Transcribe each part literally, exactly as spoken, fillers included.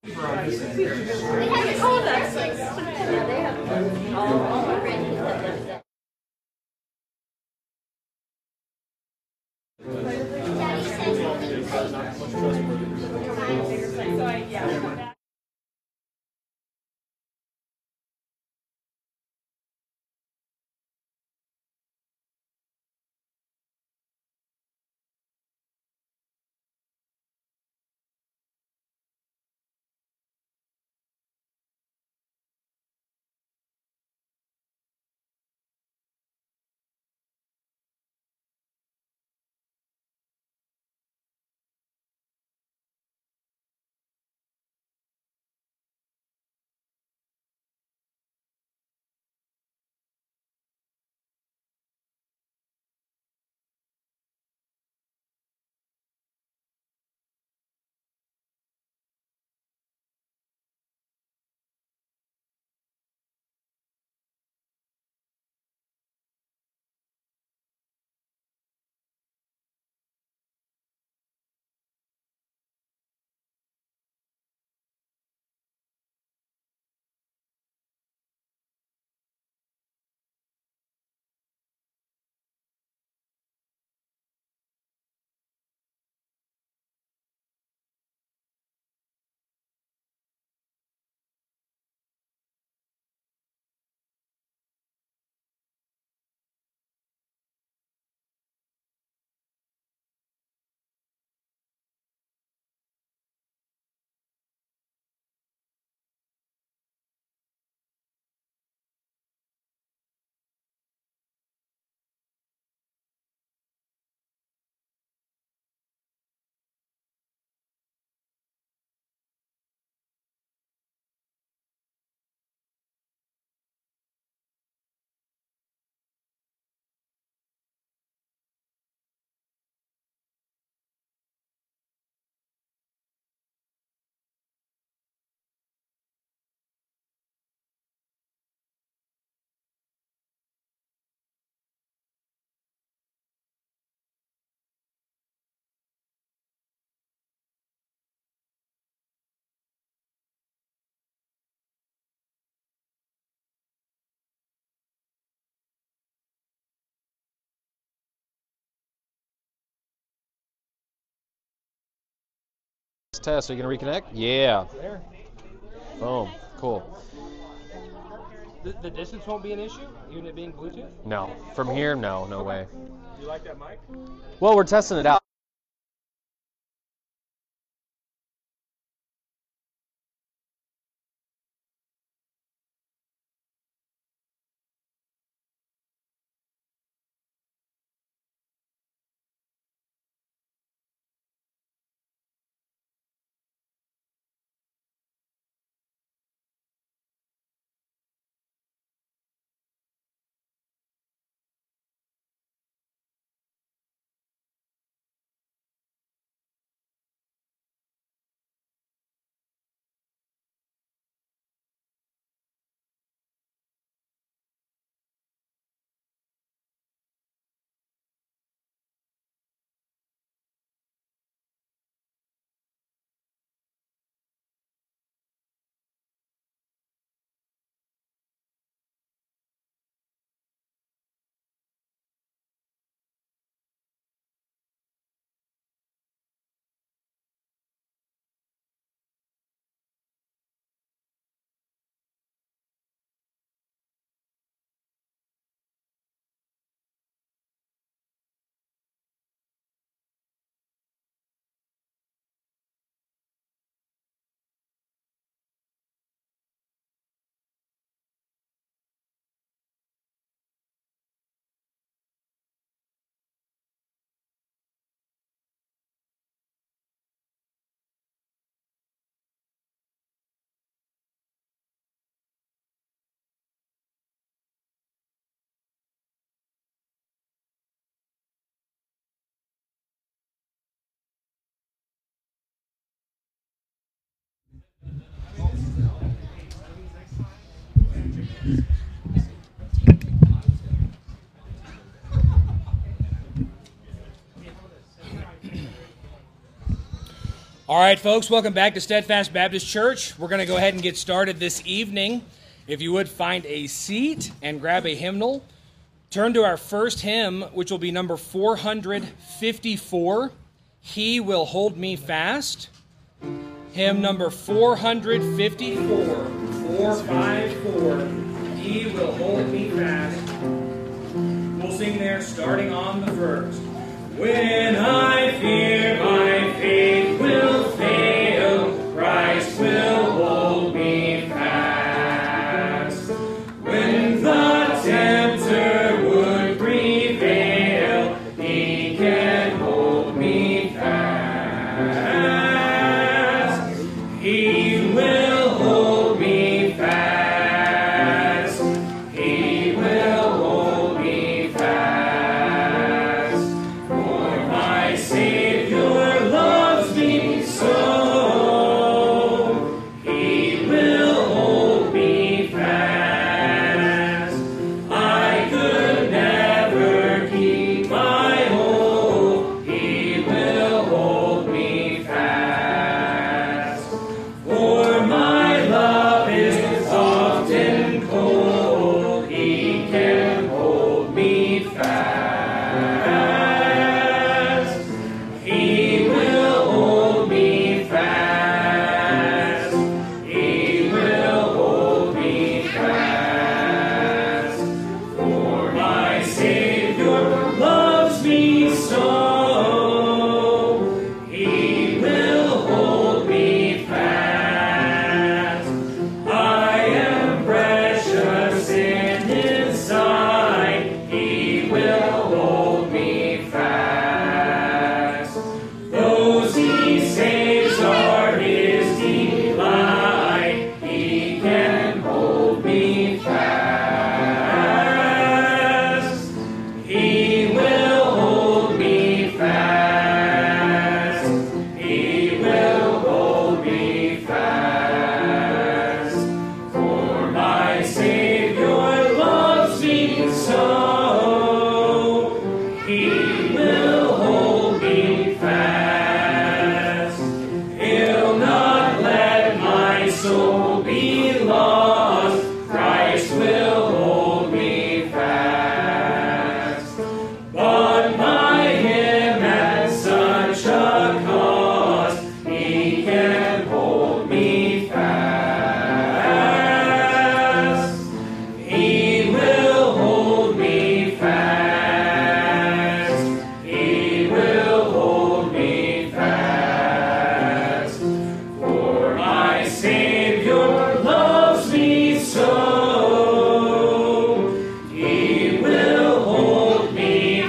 They haven't told us. Yeah, they have. All, all my friends have done that. Daddy says Test. Are you going to reconnect? Yeah. There. Boom. Cool. The, the distance won't be an issue, even it being Bluetooth? No. From here, no. No way. You like that mic? Well, we're testing it out. All right, folks, welcome back to Steadfast Baptist Church. We're going to go ahead and get started this evening. If you would, find a seat and grab a hymnal. Turn to our first hymn, which will be number four hundred fifty-four, He Will Hold Me Fast. Hymn number four hundred fifty-four, four fifty-four, He Will Hold Me Fast. We'll sing there starting on the first. When I fear my faith will fail, Christ will hold me fast. When the tempter would prevail, He can hold me fast. He will hold me fast. He will hold me fast. Savior loves me so, He will hold me fast. I could never keep my hold, He will hold me fast. For my love is often cold, He can hold me fast. He will hold me fast. He will hold me fast. For my Savior loves me so. He will hold me fast. I am precious in His sight. He will hold me fast. Those He saves are His delight. He can hold me fast. He will hold me fast. He will hold me fast. For my Savior loves me so. He will hold me fast. He'll not let my soul be lost. Christ will hold me fast. Bought by Him at such a cost, He can hold me fast. He will hold me fast. He will hold me fast. For my Savior loves me so. He will hold me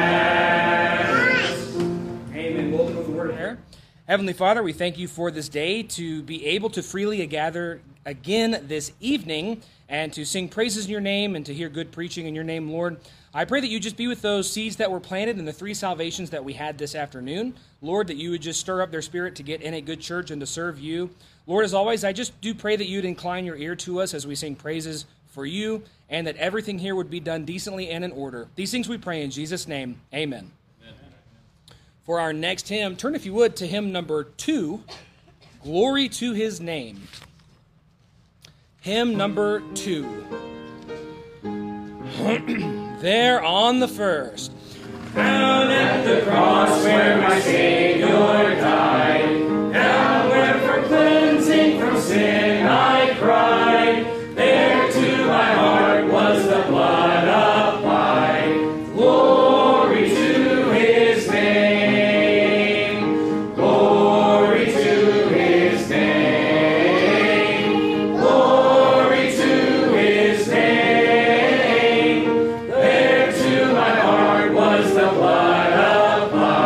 fast. Amen. We'll open with a word of prayer. Heavenly Father, we thank you for this day to be able to freely gather again this evening and to sing praises in your name and to hear good preaching in your name, Lord. I pray that you just be with those seeds that were planted in the three salvations that we had this afternoon. Lord, that you would just stir up their spirit to get in a good church and to serve you. Lord, as always, I just do pray that you'd incline your ear to us as we sing praises for you and that everything here would be done decently and in order. These things we pray in Jesus' name. Amen. For our next hymn, turn if you would to hymn number two, Glory to His Name. Hymn number two. There on the first. Down at the cross where my Savior died, down where for cleansing from sin I cried, there to my heart was the blood applied. Glory to His name. Glory to His name. Glory to His name. There to my heart was the blood applied.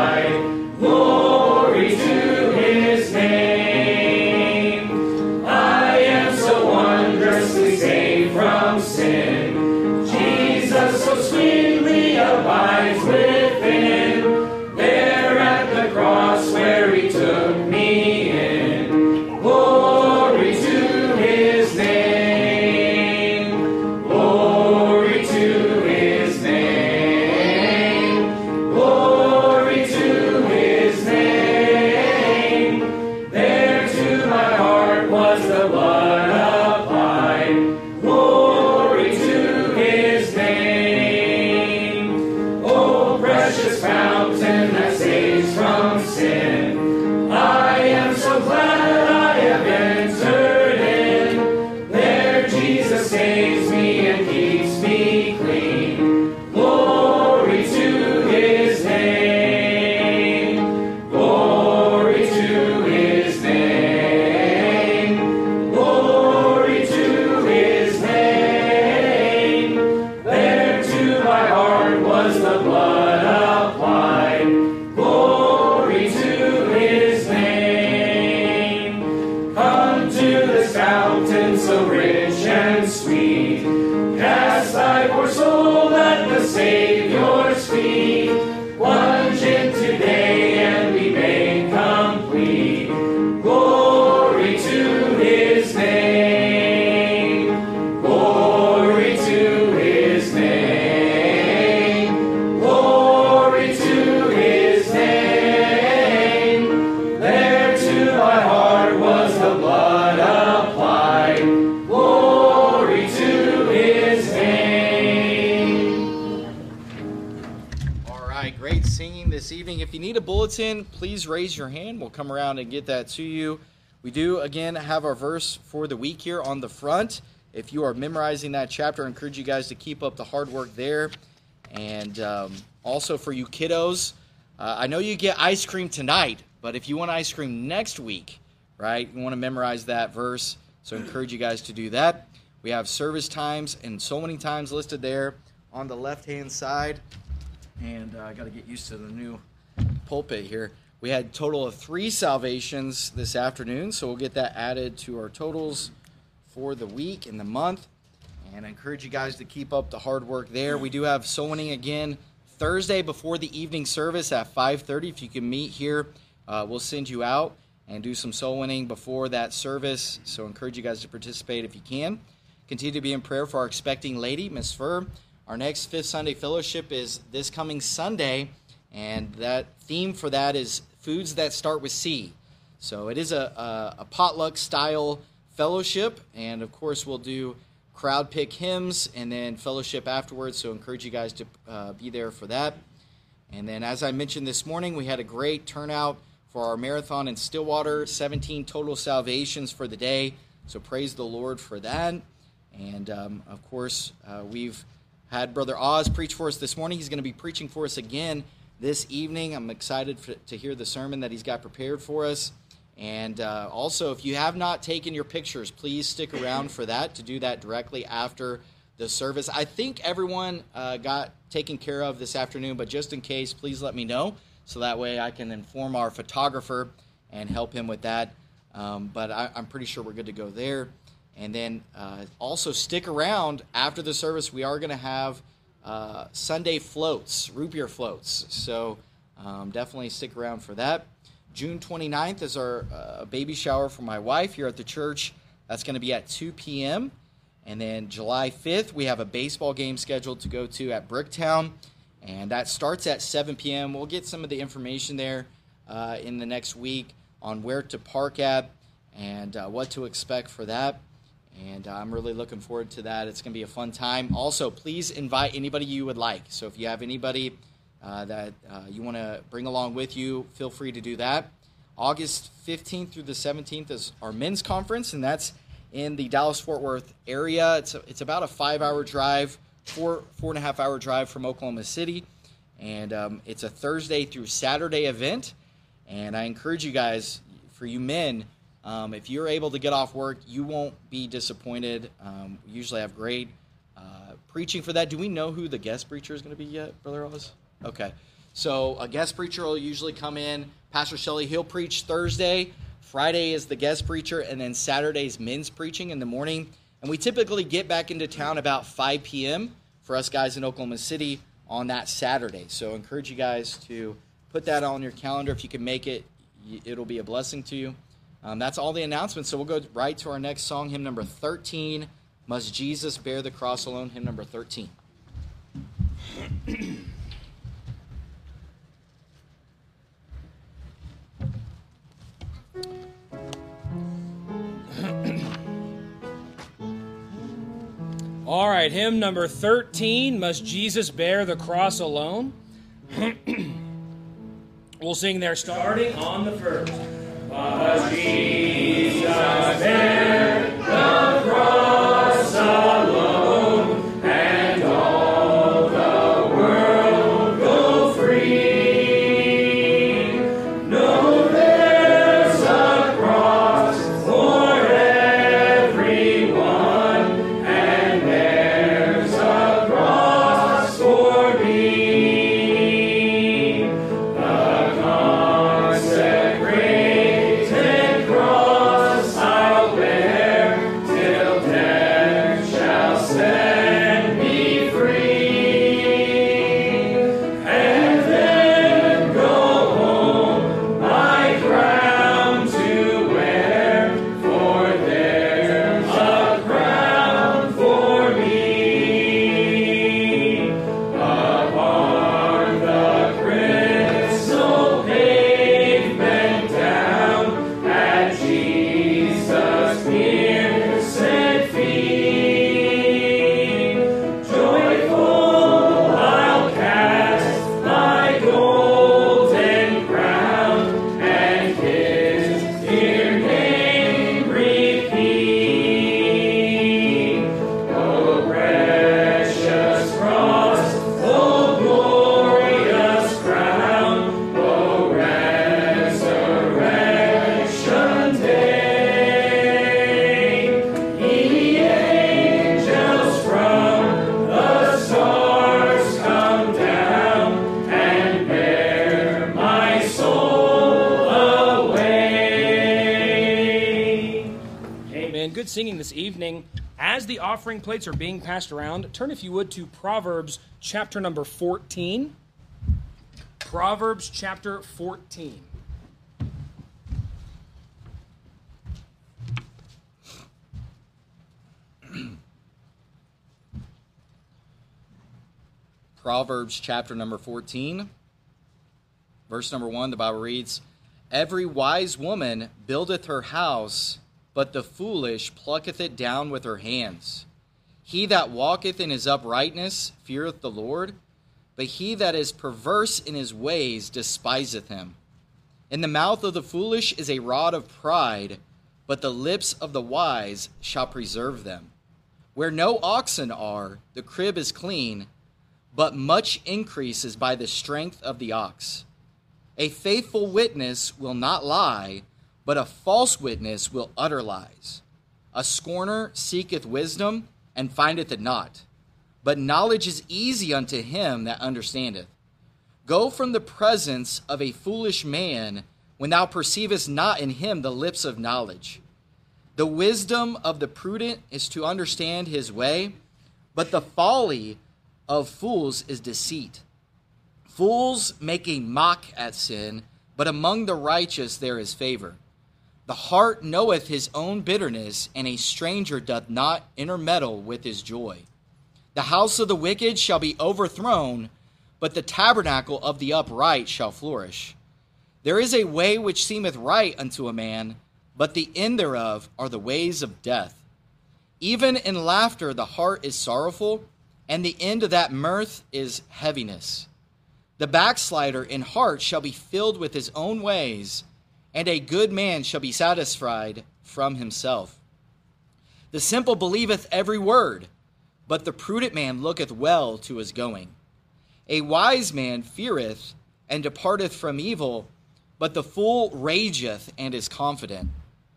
bulletin, please raise your hand. We'll come around and get that to you. We do, again, have our verse for the week here on the front. If you are memorizing that chapter, I encourage you guys to keep up the hard work there. And um, also for you kiddos, uh, I know you get ice cream tonight, but if you want ice cream next week, right, you want to memorize that verse. So I encourage you guys to do that. We have service times and so many times listed there on the left-hand side. And uh, I got to get used to the new pulpit here. We had a total of three salvations this afternoon, so we'll get that added to our totals for the week and the month. And I encourage you guys to keep up the hard work there. We do have soul winning again Thursday before the evening service at five thirty. If you can meet here, uh, we'll send you out and do some soul winning before that service. So I encourage you guys to participate if you can. Continue to be in prayer for our expecting lady, Miss Fur. Our next Fifth Sunday Fellowship is this coming Sunday, and that theme for that is foods that start with C. So it is a, a, a potluck-style fellowship, and of course we'll do crowd pick hymns and then fellowship afterwards, so I encourage you guys to uh, be there for that. And then as I mentioned this morning, we had a great turnout for our marathon in Stillwater, seventeen total salvations for the day, so praise the Lord for that. And um, of course, uh, we've had Brother Oz preach for us this morning. He's going to be preaching for us again this evening. I'm excited for, to hear the sermon that he's got prepared for us. And uh, also, if you have not taken your pictures, please stick around for that, to do that directly after the service. I think everyone uh, got taken care of this afternoon, but just in case, please let me know, so that way I can inform our photographer and help him with that. Um, but I, I'm pretty sure we're good to go there. And then uh, also stick around after the service. We are going to have uh, Sunday floats, root beer floats. So um, definitely stick around for that. June twenty-ninth is our uh, baby shower for my wife here at the church. That's going to be at two p.m. And then July fifth, we have a baseball game scheduled to go to at Bricktown. And that starts at seven p.m. We'll get some of the information there uh, in the next week on where to park at and uh, what to expect for that. And I'm really looking forward to that. It's going to be a fun time. Also, please invite anybody you would like. So if you have anybody uh, that uh, you want to bring along with you, feel free to do that. August fifteenth through the seventeenth is our men's conference, and that's in the Dallas-Fort Worth area. It's a, it's about a five-hour drive, four, four and a half hour drive from Oklahoma City. And um, it's a Thursday through Saturday event. And I encourage you guys, for you men, Um, if you're able to get off work, you won't be disappointed. Um, we usually have great uh, preaching for that. Do we know who the guest preacher is going to be yet, Brother Oz? Okay. So a guest preacher will usually come in. Pastor Shelley, he'll preach Thursday. Friday is the guest preacher, and then Saturday's men's preaching in the morning. And we typically get back into town about five p.m. for us guys in Oklahoma City on that Saturday. So I encourage you guys to put that on your calendar. If you can make it, it'll be a blessing to you. Um, that's all the announcements, so we'll go right to our next song, hymn number thirteen, Must Jesus Bear the Cross Alone, hymn number thirteen. All right, hymn number thirteen, Must Jesus Bear the Cross Alone? We'll sing there starting on the first. Must Jesus bear the cross alone, and all the world go free? No, there's a cross for everyone, and there's a cross for me. The consecrated cross I'll bear. good singing this evening. As the offering plates are being passed around, turn, if you would, to Proverbs chapter number fourteen. Proverbs chapter fourteen. Proverbs chapter number fourteen, verse number one, the Bible reads, "Every wise woman buildeth her house, but the foolish plucketh it down with her hands. He that walketh in his uprightness feareth the Lord, but he that is perverse in his ways despiseth him. In the mouth of the foolish is a rod of pride, but the lips of the wise shall preserve them. Where no oxen are, the crib is clean, but much increase is by the strength of the ox. A faithful witness will not lie, but a false witness will utter lies. A scorner seeketh wisdom, and findeth it not. But knowledge is easy unto him that understandeth. Go from the presence of a foolish man, when thou perceivest not in him the lips of knowledge. The wisdom of the prudent is to understand his way, but the folly of fools is deceit. Fools make a mock at sin, but among the righteous there is favor. The heart knoweth his own bitterness, and a stranger doth not intermeddle with his joy. The house of the wicked shall be overthrown, but the tabernacle of the upright shall flourish. There is a way which seemeth right unto a man, but the end thereof are the ways of death. Even in laughter the heart is sorrowful, and the end of that mirth is heaviness. The backslider in heart shall be filled with his own ways, and a good man shall be satisfied from himself. The simple believeth every word, but the prudent man looketh well to his going. A wise man feareth and departeth from evil, but the fool rageth and is confident.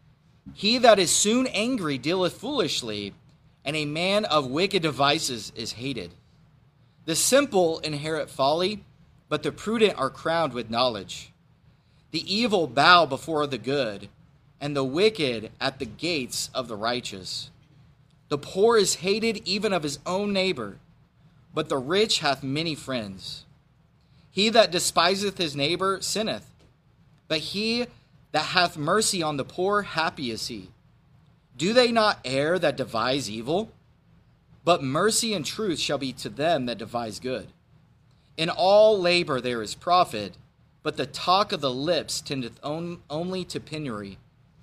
He that is soon angry dealeth foolishly, and a man of wicked devices is hated. The simple inherit folly, but the prudent are crowned with knowledge. The evil bow before the good, and the wicked at the gates of the righteous. The poor is hated even of his own neighbor, but the rich hath many friends. He that despiseth his neighbor sinneth, but he that hath mercy on the poor, happy is he. Do they not err that devise evil? But mercy and truth shall be to them that devise good. In all labor there is profit, but the talk of the lips tendeth on, only to penury.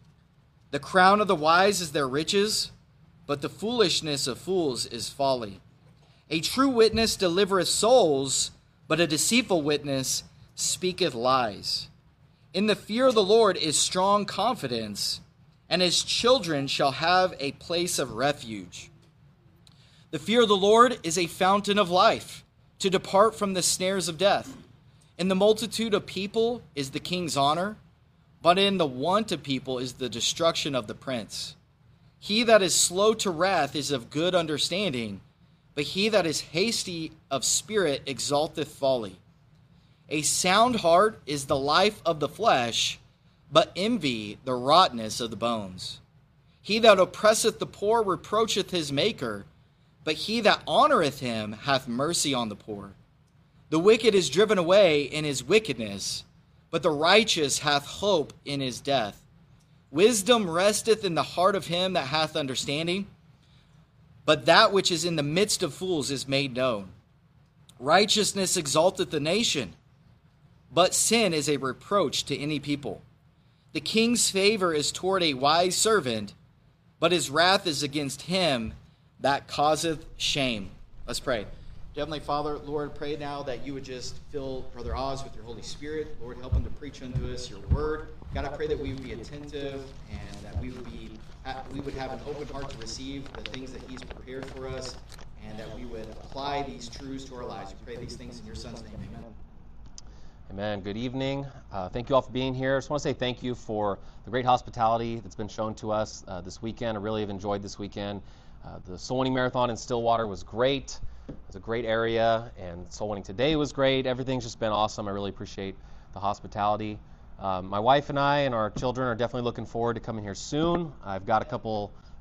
The crown of the wise is their riches, but the foolishness of fools is folly. A true witness delivereth souls, but a deceitful witness speaketh lies. In the fear of the Lord is strong confidence, and his children shall have a place of refuge. The fear of the Lord is a fountain of life, to depart from the snares of death. In the multitude of people is the king's honor, but in the want of people is the destruction of the prince. He that is slow to wrath is of good understanding, but he that is hasty of spirit exalteth folly. A sound heart is the life of the flesh, but envy the rottenness of the bones. He that oppresseth the poor reproacheth his maker, but he that honoreth him hath mercy on the poor. The wicked is driven away in his wickedness, but the righteous hath hope in his death. Wisdom resteth in the heart of him that hath understanding, but that which is in the midst of fools is made known. Righteousness exalteth the nation, but sin is a reproach to any people. The king's favor is toward a wise servant, but his wrath is against him that causeth shame. Let's pray. Heavenly Father, Lord, pray now that you would just fill Brother Oz with your Holy Spirit. Lord, help him to preach unto us your word. God, I pray that we would be attentive and that we would be we would have an open heart to receive the things that he's prepared for us, and that we would apply these truths to our lives. We pray these things in your Son's name. Amen. Amen. Good evening. Uh, thank you all for being here. I just want to say thank you for the great hospitality that's been shown to us uh, this weekend. I really have enjoyed this weekend. Uh, the Soul Winning Marathon in Stillwater was great. It was a great area, and Soul Winning today was great. Everything's just been awesome. I really appreciate the hospitality. Um, my wife and I and our children are definitely looking forward to coming here soon. I've got a couple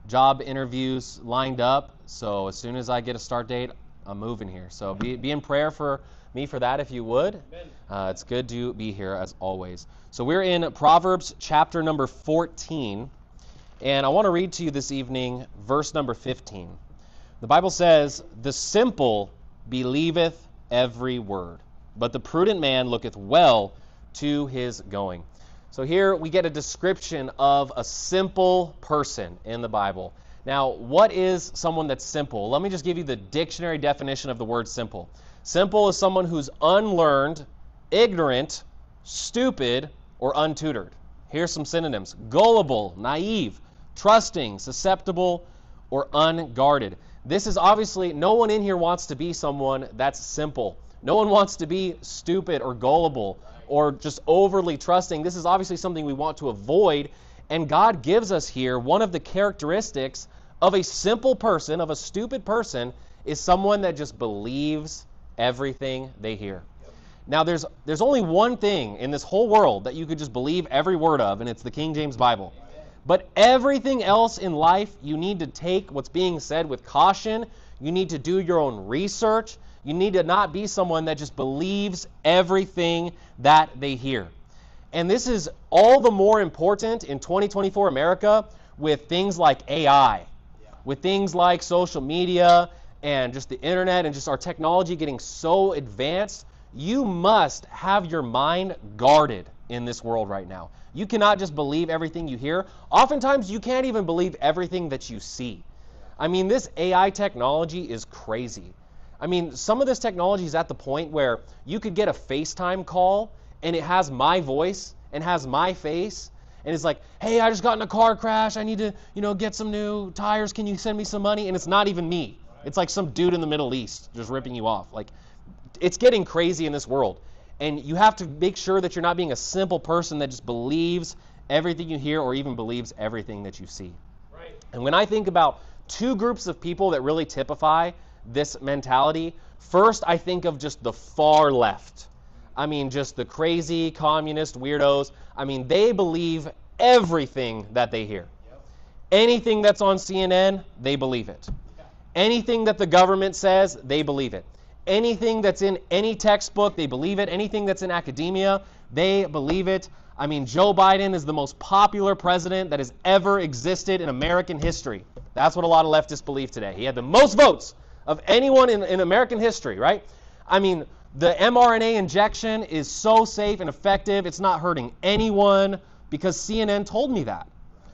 job interviews lined up. So as soon as I get a start date, I'm moving here. So be, be in prayer for me for that if you would. Uh, it's good to be here as always. So we're in Proverbs chapter number fourteen. And I want to read to you this evening verse number fifteen. The Bible says, "The simple believeth every word, but the prudent man looketh well to his going." So here we get a description of a simple person in the Bible. Now, what is someone that's simple? Let me just give you the dictionary definition of the word simple. Simple is someone who's unlearned, ignorant, stupid, or untutored. Here's some synonyms: gullible, naive, trusting, susceptible, or unguarded. This is obviously, no one in here wants to be someone that's simple. No one wants to be stupid or gullible or just overly trusting. This is obviously something we want to avoid. And God gives us here one of the characteristics of a simple person, of a stupid person, is someone that just believes everything they hear. Now, there's there's only one thing in this whole world that you could just believe every word of, and it's the King James Bible. But everything else in life, you need to take what's being said with caution. You need to do your own research. You need to not be someone that just believes everything that they hear. And this is all the more important in twenty twenty-four America with things like A I, with things like social media and just the internet and just our technology getting so advanced. You must have your mind guarded in this world right now. You cannot just believe everything you hear. Oftentimes, you can't even believe everything that you see. I mean, this A I technology is crazy. I mean, some of this technology is at the point where you could get a FaceTime call and it has my voice and has my face and it's like, "Hey, I just got in a car crash. I need to, you know, get some new tires. Can you send me some money?" And it's not even me. It's like some dude in the Middle East just ripping you off. Like, it's getting crazy in this world. And you have to make sure that you're not being a simple person that just believes everything you hear or even believes everything that you see. Right. And when I think about two groups of people that really typify this mentality, first I think of just the far left. I mean, just the crazy communist weirdos. I mean, they believe everything that they hear. Yep. Anything that's on C N N, they believe it. Yeah. Anything that the government says, they believe it. Anything that's in any textbook, they believe it. Anything that's in academia, they believe it. I mean, Joe Biden is the most popular president that has ever existed in American history. That's what a lot of leftists believe today. He had the most votes of anyone in, in American history, right? I mean, the mRNA injection is so safe and effective, it's not hurting anyone because C N N told me that.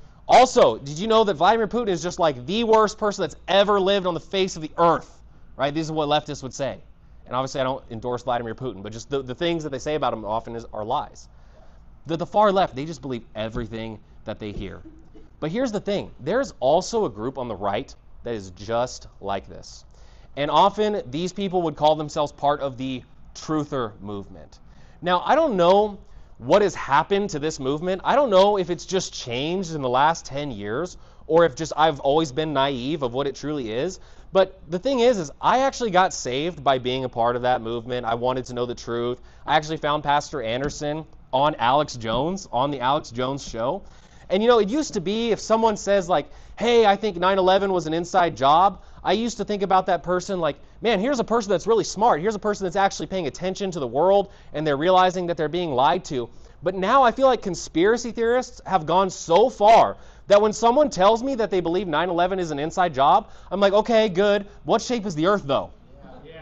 Also, did you know that Vladimir Putin is just like the worst person that's ever lived on the face of the earth? Right? This is what leftists would say. And obviously I don't endorse Vladimir Putin, but just the, the things that they say about him often is, are lies. The, the far left, they just believe everything that they hear. But here's the thing. There's also a group on the right that is just like this. And often these people would call themselves part of the truther movement. Now, I don't know what has happened to this movement. I don't know if it's just changed in the last ten years or if just I've always been naive of what it truly is. But the thing is, is I actually got saved by being a part of that movement. I wanted to know the truth. I actually found Pastor Anderson on Alex Jones, on the Alex Jones show. And you know, it used to be if someone says like, "Hey, I think nine eleven was an inside job," I used to think about that person like, man, here's a person that's really smart. Here's a person that's actually paying attention to the world and they're realizing that they're being lied to. But now I feel like conspiracy theorists have gone so far that when someone tells me that they believe nine eleven is an inside job, I'm like, okay, good. What shape is the earth, though? Yeah.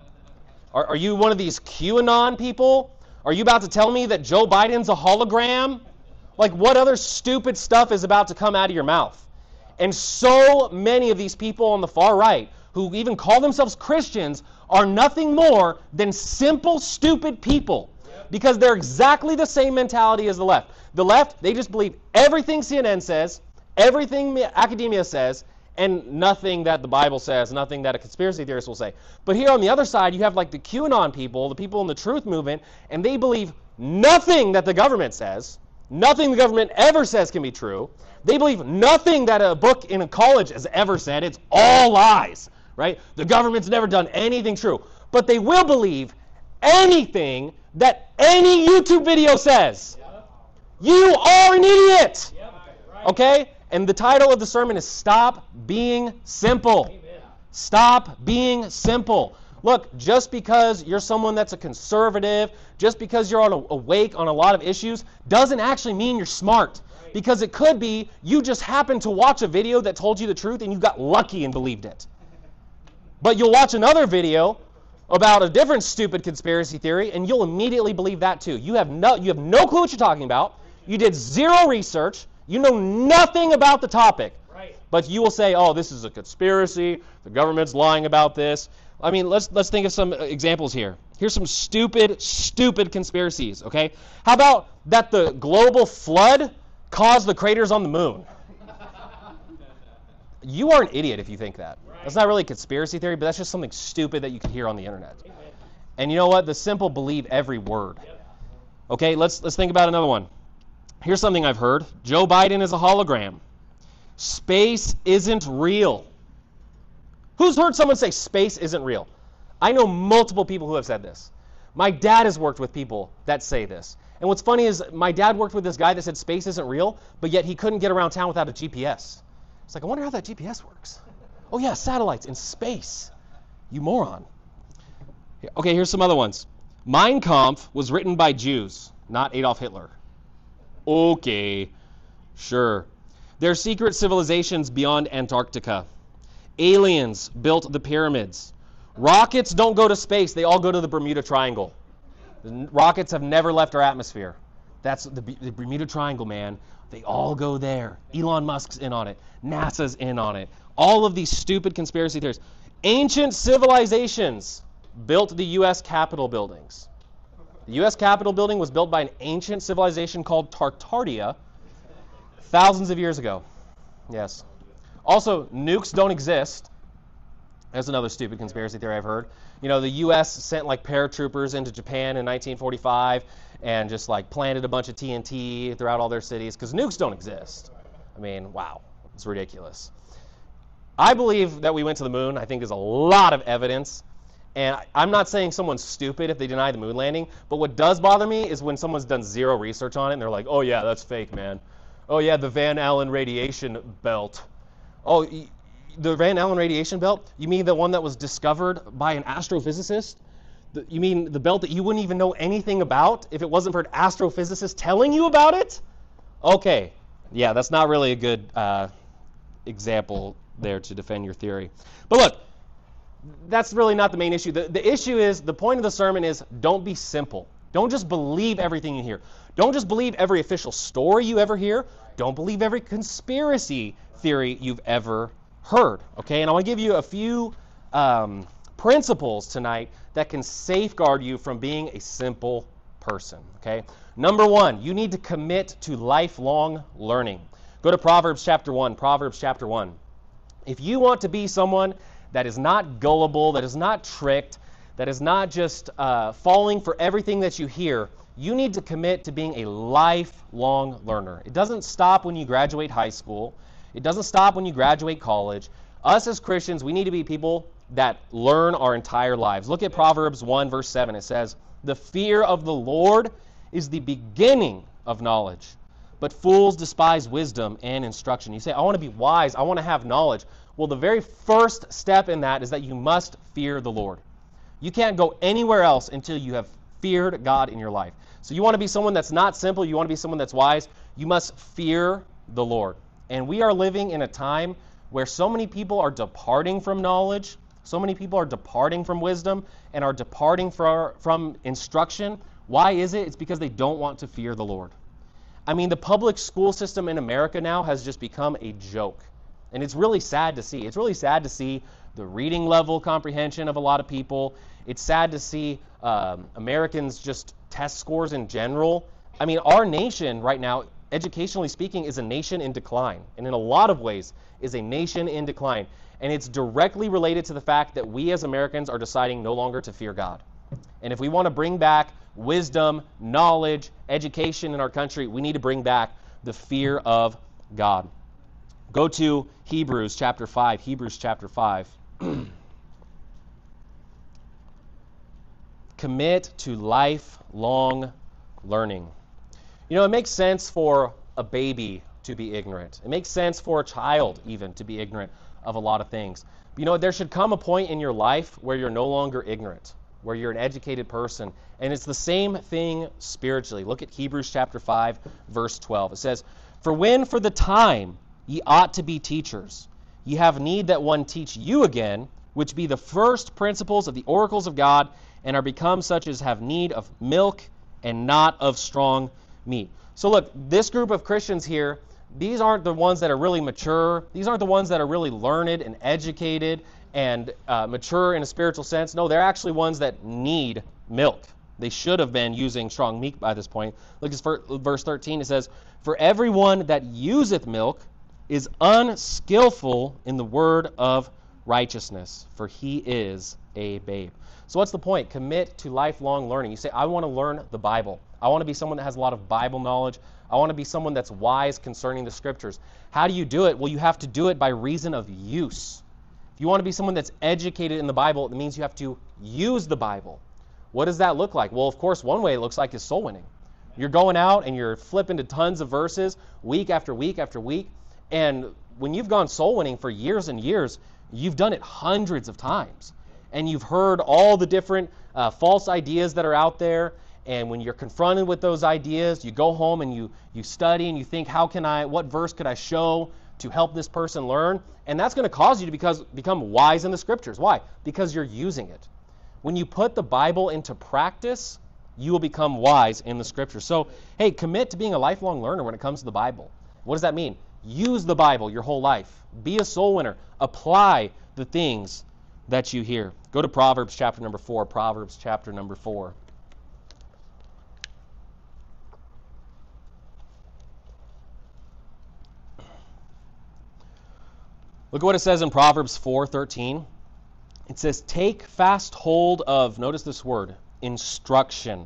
Are, are you one of these QAnon people? Are you about to tell me that Joe Biden's a hologram? Like, what other stupid stuff is about to come out of your mouth? And so many of these people on the far right, who even call themselves Christians, are nothing more than simple, stupid people. Because they're exactly the same mentality as the left. The left, they just believe everything C N N says, everything academia says, and nothing that the Bible says, nothing that a conspiracy theorist will say. But here on the other side, you have like the QAnon people, the people in the truth movement, and they believe nothing that the government says, nothing the government ever says can be true. They believe nothing that a book in a college has ever said. It's all lies, right? The government's never done anything true. But they will believe anything that any YouTube video says. You are an idiot. Okay? And the title of the sermon is Stop Being Simple. Amen. Stop being simple. Look, just because you're someone that's a conservative, just because you're on a, awake on a lot of issues, doesn't actually mean you're smart. Right. Because it could be you just happened to watch a video that told you the truth and you got lucky and believed it. But you'll watch another video about a different stupid conspiracy theory and you'll immediately believe that too. You have no, you have no clue what you're talking about. You did zero research. You know nothing about the topic. Right. But you will say, oh, this is a conspiracy. The government's lying about this. I mean, let's let's think of some examples here. Here's some stupid, stupid conspiracies, okay? How about that the global flood caused the craters on the moon? You are an idiot if you think that. That's not really a conspiracy theory, but that's just something stupid that you can hear on the internet. And you know what? The simple believe every word. Okay, let's let's think about another one. Here's something I've heard. Joe Biden is a hologram. Space isn't real. Who's heard someone say space isn't real? I know multiple people who have said this. My dad has worked with people that say this. And what's funny is my dad worked with this guy that said space isn't real, but yet he couldn't get around town without a G P S. It's like, I wonder how that G P S works. Oh yeah, satellites in space. You moron. Okay, here's some other ones. Mein Kampf was written by Jews, not Adolf Hitler. Okay, sure. There are secret civilizations beyond Antarctica. Aliens built the pyramids. Rockets don't go to space. They all go to the Bermuda Triangle. The rockets have never left our atmosphere. That's the, the Bermuda Triangle, man. They all go there. Elon Musk's in on it. NASA's in on it. All of these stupid conspiracy theories. Ancient civilizations built the U S Capitol buildings. The U S Capitol building was built by an ancient civilization called Tartaria thousands of years ago. Yes. Also, nukes don't exist. That's another stupid conspiracy theory I've heard. You know, the U S sent like paratroopers into Japan in nineteen forty-five and just like planted a bunch of T N T throughout all their cities because nukes don't exist. I mean, wow, it's ridiculous. I believe that we went to the moon. I think there's a lot of evidence. And I'm not saying someone's stupid if they deny the moon landing, but what does bother me is when someone's done zero research on it and they're like, oh yeah, that's fake, man. Oh yeah, the Van Allen radiation belt. Oh, the Van Allen radiation belt? You mean the one that was discovered by an astrophysicist? The, you mean the belt that you wouldn't even know anything about if it wasn't for an astrophysicist telling you about it? Okay, yeah, that's not really a good uh, example there to defend your theory. But look, that's really not the main issue. The, the issue is, the point of the sermon is, don't be simple. Don't just believe everything you hear. Don't just believe every official story you ever hear. Don't believe every conspiracy theory you've ever heard. Okay, and I want to give you a few um, principles tonight that can safeguard you from being a simple person. Okay, number one, you need to commit to lifelong learning. Go to Proverbs chapter one. Proverbs chapter one. If you want to be someone that is not gullible, that is not tricked, that is not just uh, falling for everything that you hear, you need to commit to being a lifelong learner. It doesn't stop when you graduate high school. It doesn't stop when you graduate college. Us as Christians, we need to be people that learn our entire lives. Look at Proverbs one, verse seven. It says, the fear of the Lord is the beginning of knowledge, but fools despise wisdom and instruction. You say, I want to be wise. I want to have knowledge. Well, the very first step in that is that you must fear the Lord. You can't go anywhere else until you have feared God in your life. So you want to be someone that's not simple, you want to be someone that's wise, you must fear the Lord. And we are living in a time where so many people are departing from knowledge, so many people are departing from wisdom, and are departing for, from instruction. Why is it? It's because they don't want to fear the Lord. I mean, the public school system in America now has just become a joke. And it's really sad to see. It's really sad to see the reading level comprehension of a lot of people. It's sad to see um, Americans just test scores in general. I mean, our nation right now, educationally speaking, is a nation in decline. And in a lot of ways, is a nation in decline. And it's directly related to the fact that we as Americans are deciding no longer to fear God. And if we want to bring back wisdom, knowledge, education in our country, we need to bring back the fear of God. Go to Hebrews chapter five. Hebrews chapter five. Commit to lifelong learning. You know, it makes sense for a baby to be ignorant. It makes sense for a child even to be ignorant of a lot of things. But you know, there should come a point in your life where you're no longer ignorant, where you're an educated person. And it's the same thing spiritually. Look at Hebrews chapter five, verse twelve. It says, "For when for the time ye ought to be teachers, ye have need that one teach you again, which be the first principles of the oracles of God, and are become such as have need of milk and not of strong meat." So look, this group of Christians here, these aren't the ones that are really mature. These aren't the ones that are really learned and educated and uh, mature in a spiritual sense. No, they're actually ones that need milk. They should have been using strong meat by this point. Look at verse thirteen. It says, "For everyone that useth milk is unskillful in the word of righteousness, for he is a babe." So what's the point? Commit to lifelong learning. You say, I want to learn the Bible. I want to be someone that has a lot of Bible knowledge. I want to be someone that's wise concerning the Scriptures. How do you do it? Well, you have to do it by reason of use. If you want to be someone that's educated in the Bible, it means you have to use the Bible. What does that look like? Well, of course, one way it looks like is soul winning. You're going out and you're flipping to tons of verses week after week after week. And when you've gone soul winning for years and years, you've done it hundreds of times. And you've heard all the different uh, false ideas that are out there. And when you're confronted with those ideas, you go home and you you study and you think, how can I, what verse could I show to help this person learn? And that's going to cause you to because, become wise in the Scriptures. Why? Because you're using it. When you put the Bible into practice, you will become wise in the Scriptures. So, hey, commit to being a lifelong learner when it comes to the Bible. What does that mean? Use the Bible your whole life. Be a soul winner. Apply the things that you hear. Go to Proverbs chapter number four. Proverbs chapter number four. Look at what it says in Proverbs four thirteen. It says, "Take fast hold of," notice this word, "instruction.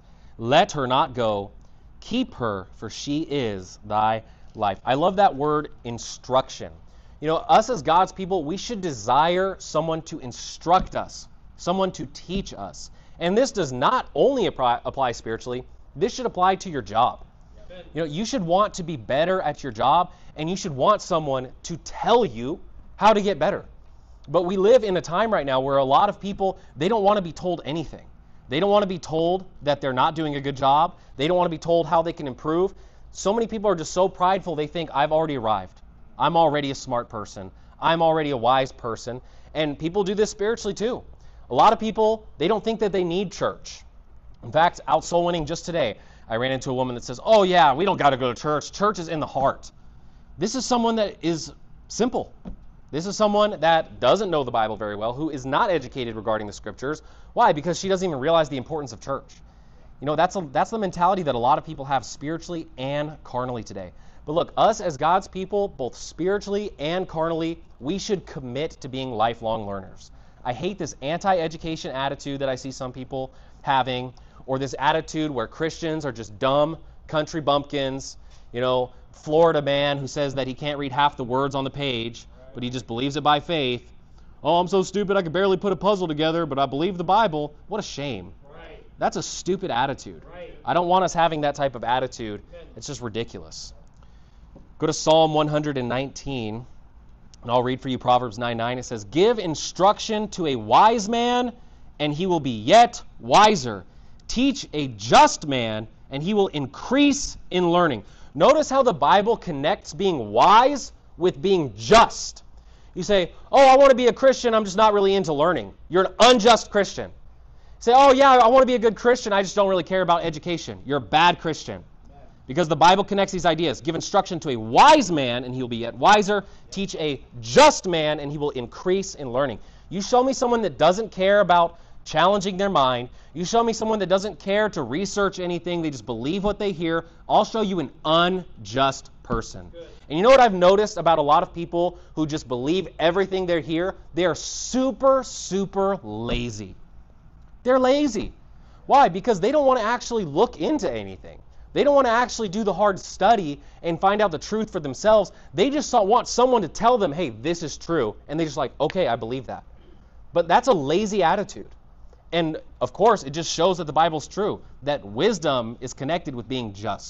Let her not go. Keep her, for she is thy life." I love that word, instruction. You know, us as God's people, we should desire someone to instruct us, someone to teach us. And this does not only apply, apply spiritually, this should apply to your job. You know, you should want to be better at your job, and you should want someone to tell you how to get better. But we live in a time right now where a lot of people, they don't want to be told anything. They don't want to be told that they're not doing a good job. They don't want to be told how they can improve. So many people are just so prideful, they think, I've already arrived. I'm already a smart person. I'm already a wise person. And people do this spiritually too. A lot of people, they don't think that they need church. In fact, out soul winning just today, I ran into a woman that says, oh yeah, we don't got to go to church. Church is in the heart. This is someone that is simple. This is someone that doesn't know the Bible very well, who is not educated regarding the Scriptures. Why? Because she doesn't even realize the importance of church. You know, that's a, that's the mentality that a lot of people have spiritually and carnally today. But look, us as God's people, both spiritually and carnally, we should commit to being lifelong learners. I hate this anti-education attitude that I see some people having, or this attitude where Christians are just dumb country bumpkins, you know, Florida man who says that he can't read half the words on the page, but he just believes it by faith. Oh, I'm so stupid I could barely put a puzzle together, but I believe the Bible. What a shame. Right. That's a stupid attitude. Right. I don't want us having that type of attitude. It's just ridiculous. Go to Psalm one nineteen, and I'll read for you Proverbs nine nine. It says, "Give instruction to a wise man, and he will be yet wiser. Teach a just man, and he will increase in learning." Notice how the Bible connects being wise with being just. You say, oh, I want to be a Christian, I'm just not really into learning. You're an unjust Christian. You say, oh yeah, I want to be a good Christian, I just don't really care about education. You're a bad Christian. Because the Bible connects these ideas. Give instruction to a wise man, and he will be yet wiser. Teach a just man, and he will increase in learning. You show me someone that doesn't care about challenging their mind. You show me someone that doesn't care to research anything. They just believe what they hear. I'll show you an unjust person. Good. And you know what I've noticed about a lot of people who just believe everything they hear? They are super, super lazy. They're lazy. Why? Because they don't want to actually look into anything. They don't want to actually do the hard study and find out the truth for themselves. They just want someone to tell them, hey, this is true. And they're just like, okay, I believe that. But that's a lazy attitude. And of course, it just shows that the Bible's true, that wisdom is connected with being just.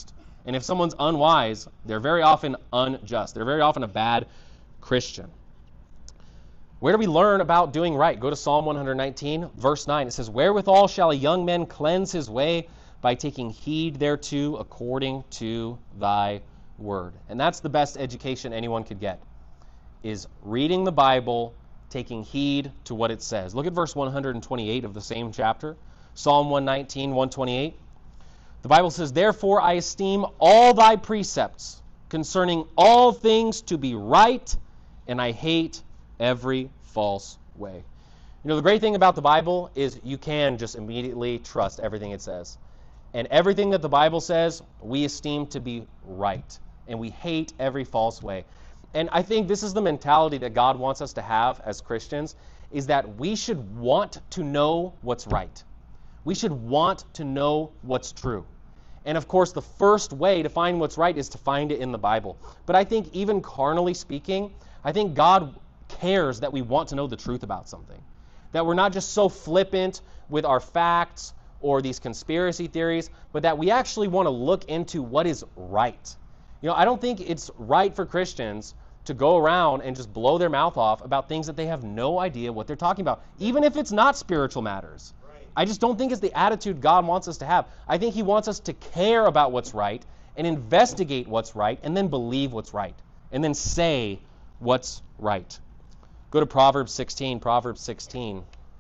And if someone's unwise, they're very often unjust. They're very often a bad Christian. Where do we learn about doing right? Go to Psalm one nineteen, verse nine. It says, "Wherewithal shall a young man cleanse his way? By taking heed thereto according to thy word." And that's the best education anyone could get, is reading the Bible, taking heed to what it says. Look at verse one twenty-eight of the same chapter. Psalm one nineteen, one twenty-eight. The Bible says, "Therefore I esteem all thy precepts concerning all things to be right, and I hate every false way." You know, the great thing about the Bible is you can just immediately trust everything it says. And everything that the Bible says, we esteem to be right. And we hate every false way. And I think this is the mentality that God wants us to have as Christians, is that we should want to know what's right. We should want to know what's true. And of course, the first way to find what's right is to find it in the Bible. But I think even carnally speaking, I think God cares that we want to know the truth about something. That we're not just so flippant with our facts or these conspiracy theories, but that we actually want to look into what is right. You know, I don't think it's right for Christians to go around and just blow their mouth off about things that they have no idea what they're talking about, even if it's not spiritual matters. Right. I just don't think it's the attitude God wants us to have. I think he wants us to care about what's right and investigate what's right and then believe what's right and then say what's right. Go to Proverbs sixteen, Proverbs sixteen.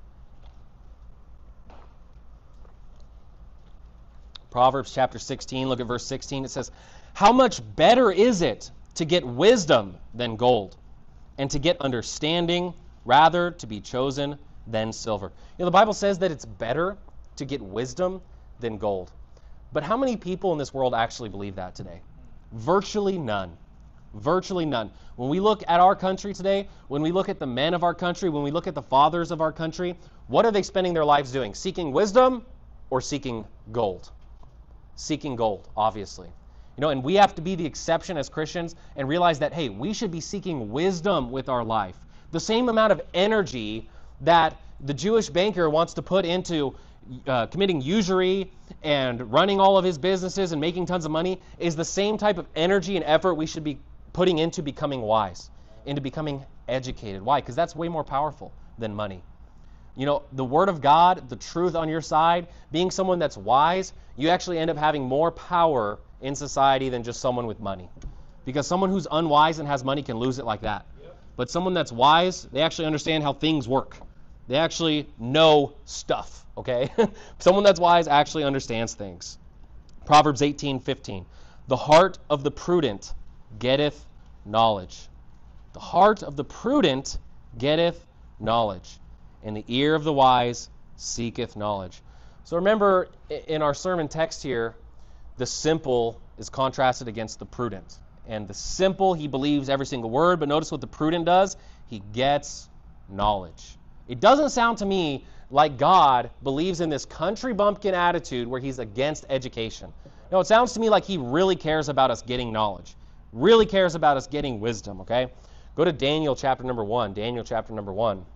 Proverbs chapter sixteen, look at verse sixteen. It says, "How much better is it to get wisdom than gold, and to get understanding rather to be chosen than silver." You know, the Bible says that it's better to get wisdom than gold. But how many people in this world actually believe that today? Virtually none. Virtually none. When we look at our country today, when we look at the men of our country, when we look at the fathers of our country, what are they spending their lives doing? Seeking wisdom or seeking gold? Seeking gold, obviously. You know, and we have to be the exception as Christians and realize that, hey, we should be seeking wisdom with our life. The same amount of energy that the Jewish banker wants to put into uh, committing usury and running all of his businesses and making tons of money is the same type of energy and effort we should be putting into becoming wise, into becoming educated. Why? Because that's way more powerful than money. You know, the Word of God, the truth on your side, being someone that's wise, you actually end up having more power in society than just someone with money. Because someone who's unwise and has money can lose it like that. Yep. But someone that's wise, they actually understand how things work. They actually know stuff, okay? Someone that's wise actually understands things. Proverbs eighteen fifteen. "The heart of the prudent getteth knowledge. The heart of the prudent getteth knowledge, and the ear of the wise seeketh knowledge." So remember, in our sermon text here, the simple is contrasted against the prudent. And the simple, he believes every single word, but notice what the prudent does. He gets knowledge. It doesn't sound to me like God believes in this country bumpkin attitude where he's against education. No, it sounds to me like he really cares about us getting knowledge, really cares about us getting wisdom, okay? Go to Daniel chapter number one. Daniel chapter number one.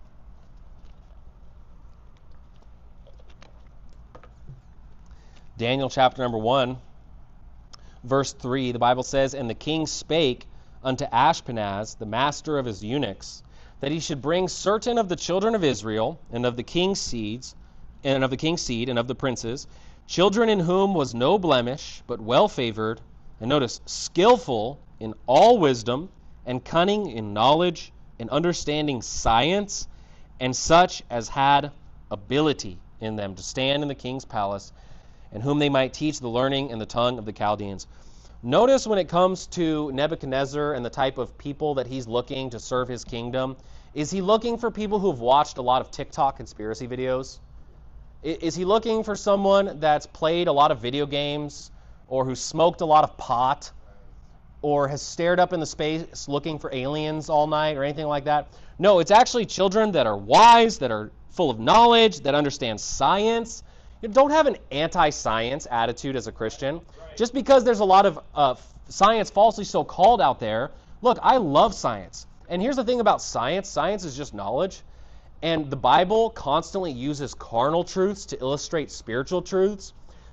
Daniel chapter number one, verse three, the Bible says, "And the king spake unto Ashpenaz, the master of his eunuchs, that he should bring certain of the children of Israel, and of the king's seeds, and of the king's seed, and of the princes, children in whom was no blemish, but well favored, and notice, skillful in all wisdom, and cunning in knowledge, and understanding science, and such as had ability in them to stand in the king's palace, and whom they might teach the learning and the tongue of the Chaldeans." Notice when it comes to Nebuchadnezzar and the type of people that he's looking to serve his kingdom, is he looking for people who've watched a lot of TikTok conspiracy videos? Is he looking for someone that's played a lot of video games, or who smoked a lot of pot, or has stared up in the space looking for aliens all night, or anything like that? No, it's actually children that are wise, that are full of knowledge, that understand science. You don't have an anti-science attitude as a Christian. Right. Just because there's a lot of uh, science falsely so called out there. Look, I love science. And here's the thing about science. Science is just knowledge. And the Bible constantly uses carnal truths to illustrate spiritual truths.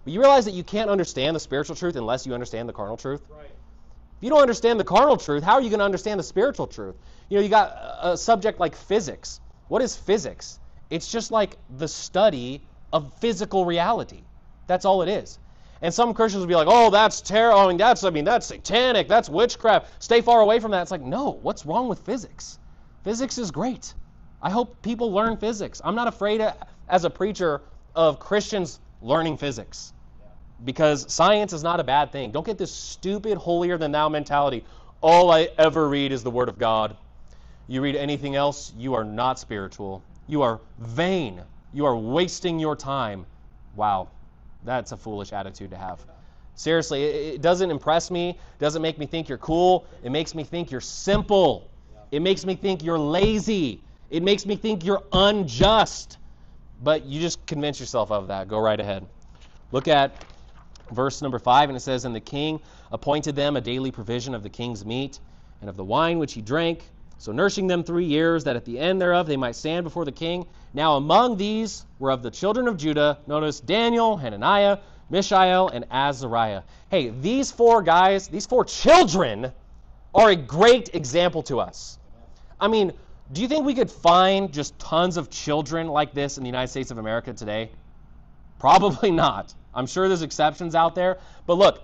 But you realize that you can't understand the spiritual truth unless you understand the carnal truth? Right. If you don't understand the carnal truth, how are you going to understand the spiritual truth? You know, you got a subject like physics. What is physics? It's just like the study of physical reality. That's all it is. And some Christians will be like, oh, that's terrible. I mean, that's, I mean, that's satanic. That's witchcraft. Stay far away from that. It's like, no, what's wrong with physics? Physics is great. I hope people learn physics. I'm not afraid, as a preacher, of Christians learning physics. Because science is not a bad thing. Don't get this stupid holier-than-thou mentality. All I ever read is the Word of God. You read anything else, you are not spiritual. You are vain. You are wasting your time. Wow, that's a foolish attitude to have. Seriously, it, it doesn't impress me. It doesn't make me think you're cool. It makes me think you're simple. It makes me think you're lazy. It makes me think you're unjust. But you just convince yourself of that. Go right ahead. Look at verse number five, and it says, and the king appointed them a daily provision of the king's meat and of the wine which he drank, so nourishing them three years, that at the end thereof they might stand before the king. Now among these were of the children of Judah, notice Daniel, Hananiah, Mishael, and Azariah. Hey, these four guys, these four children are a great example to us. I mean, do you think we could find just tons of children like this in the United States of America today? Probably not. I'm sure there's exceptions out there. But look,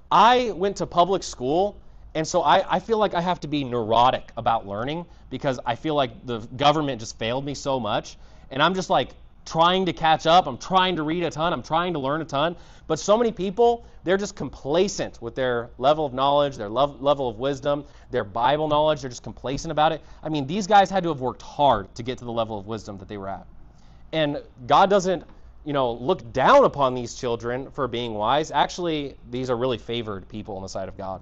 I went to public school, and so I, I feel like I have to be neurotic about learning because I feel like the government just failed me so much. And I'm just like trying to catch up. I'm trying to read a ton. I'm trying to learn a ton. But so many people, they're just complacent with their level of knowledge, their love, level of wisdom, their Bible knowledge. They're just complacent about it. I mean, these guys had to have worked hard to get to the level of wisdom that they were at. And God doesn't, you know, look down upon these children for being wise. Actually, these are really favored people on the side of God.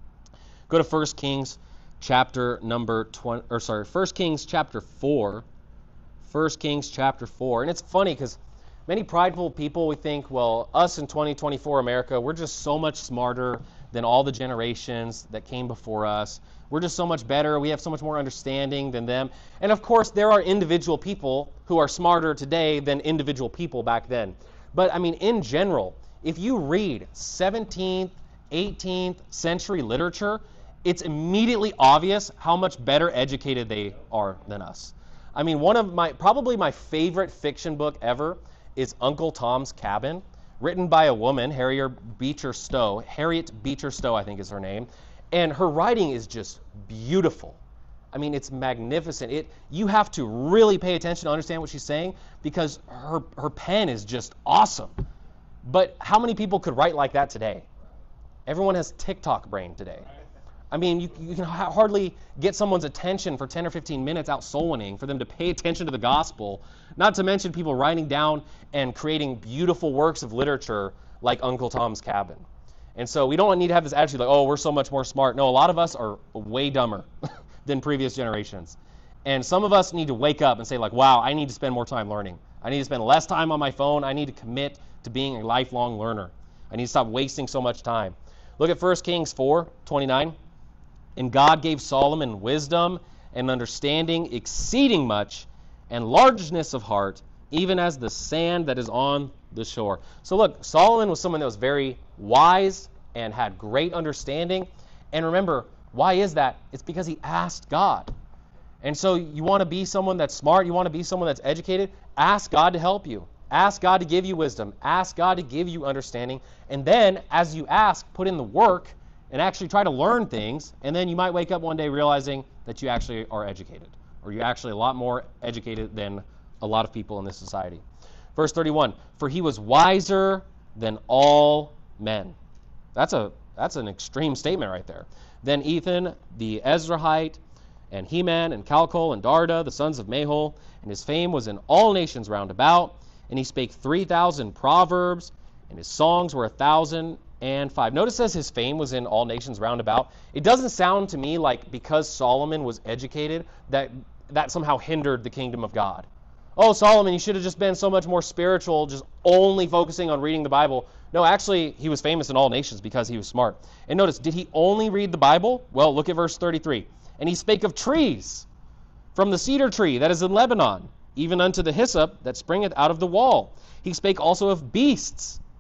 Go to First Kings chapter number twenty, or sorry, First Kings chapter four. First Kings chapter four. And it's funny because many prideful people, we think, well, us in twenty twenty-four America, we're just so much smarter than all the generations that came before us. We're just so much better. We have so much more understanding than them. And of course, there are individual people who are smarter today than individual people back then. But I mean, in general, if you read seventeenth, eighteenth century literature, it's immediately obvious how much better educated they are than us. I mean, one of my, probably my favorite fiction book ever is Uncle Tom's Cabin, written by a woman, Harriet Beecher Stowe. Harriet Beecher Stowe, I think is her name. And her writing is just beautiful. I mean, it's magnificent. It, you have to really pay attention to understand what she's saying because her, her pen is just awesome. But how many people could write like that today? Everyone has TikTok brain today. I mean, you, you can ha- hardly get someone's attention for ten or fifteen minutes out soul winning for them to pay attention to the gospel, not to mention people writing down and creating beautiful works of literature like Uncle Tom's Cabin. And so we don't need to have this attitude like, oh, we're so much more smart. No, a lot of us are way dumber than previous generations. And some of us need to wake up and say like, wow, I need to spend more time learning. I need to spend less time on my phone. I need to commit to being a lifelong learner. I need to stop wasting so much time. Look at First Kings four twenty-nine. And God gave Solomon wisdom and understanding exceeding much, and largeness of heart, even as the sand that is on the shore. So look, Solomon was someone that was very wise and had great understanding. And remember, why is that? It's because he asked God. And so you want to be someone that's smart, you want to be someone that's educated, ask God to help you. Ask God to give you wisdom. Ask God to give you understanding. And then, as you ask, put in the work and actually try to learn things, and then you might wake up one day realizing that you actually are educated, or you're actually a lot more educated than a lot of people in this society. Verse thirty-one, for he was wiser than all men. That's a that's an extreme statement right there. Then Ethan, the Ezrahite, and Heman, and Calcol, and Darda, the sons of Mahol, and his fame was in all nations round about, and he spake three thousand proverbs, and his songs were a thousand and five. Notice it says his fame was in all nations round about. It doesn't sound to me like because Solomon was educated that that somehow hindered the kingdom of God. Oh, Solomon, you should have just been so much more spiritual, just only focusing on reading the Bible. No, actually, he was famous in all nations because he was smart. And notice, did he only read the Bible? Well, look at verse thirty-three. And he spake of trees, from the cedar tree that is in Lebanon, even unto the hyssop that springeth out of the wall. He spake also of beasts,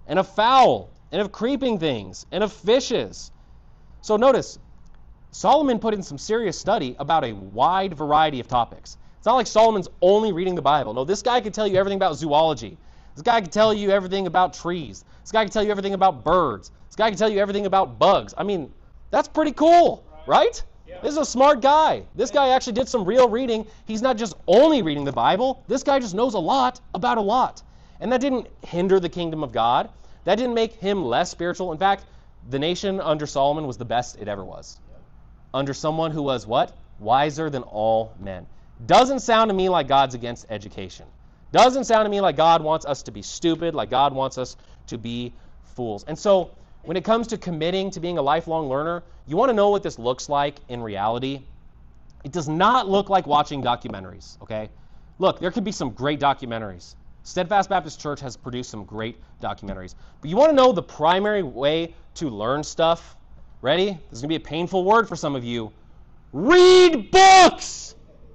and of fowl, and of creeping things, and of fishes. So notice, Solomon put in some serious study about a wide variety of topics. It's not like Solomon's only reading the Bible. No, this guy could tell you everything about zoology. This guy could tell you everything about trees. This guy could tell you everything about birds. This guy could tell you everything about bugs. I mean, that's pretty cool, right? Yeah. This is a smart guy. This guy actually did some real reading. He's not just only reading the Bible. This guy just knows a lot about a lot. And that didn't hinder the kingdom of God. That didn't make him less spiritual. In fact, the nation under Solomon was the best it ever was. Under someone who was what? Wiser than all men. Doesn't sound to me like God's against education. Doesn't sound to me like God wants us to be stupid, like God wants us to be fools. And so when it comes to committing to being a lifelong learner, you want to know what this looks like in reality. It does not look like watching documentaries, okay? Look, there could be some great documentaries. Steadfast Baptist Church has produced some great documentaries. But you want to know the primary way to learn stuff? Ready? This is going to be a painful word for some of you. Read books!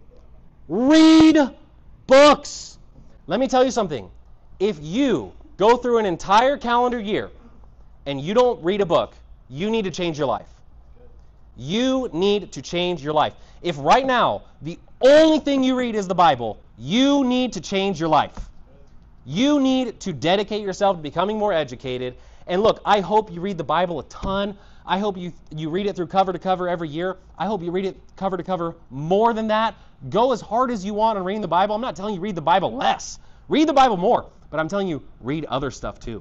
Read books! Let me tell you something. If you go through an entire calendar year and you don't read a book, you need to change your life. You need to change your life. If right now the only thing you read is the Bible, you need to change your life. You need to dedicate yourself to becoming more educated. And look, I hope you read the Bible a ton. I hope you you read it through cover to cover every year. I hope you read it cover to cover more than that. Go as hard as you want on reading the Bible. I'm not telling you read the Bible less. Read the Bible more. But I'm telling you, read other stuff too.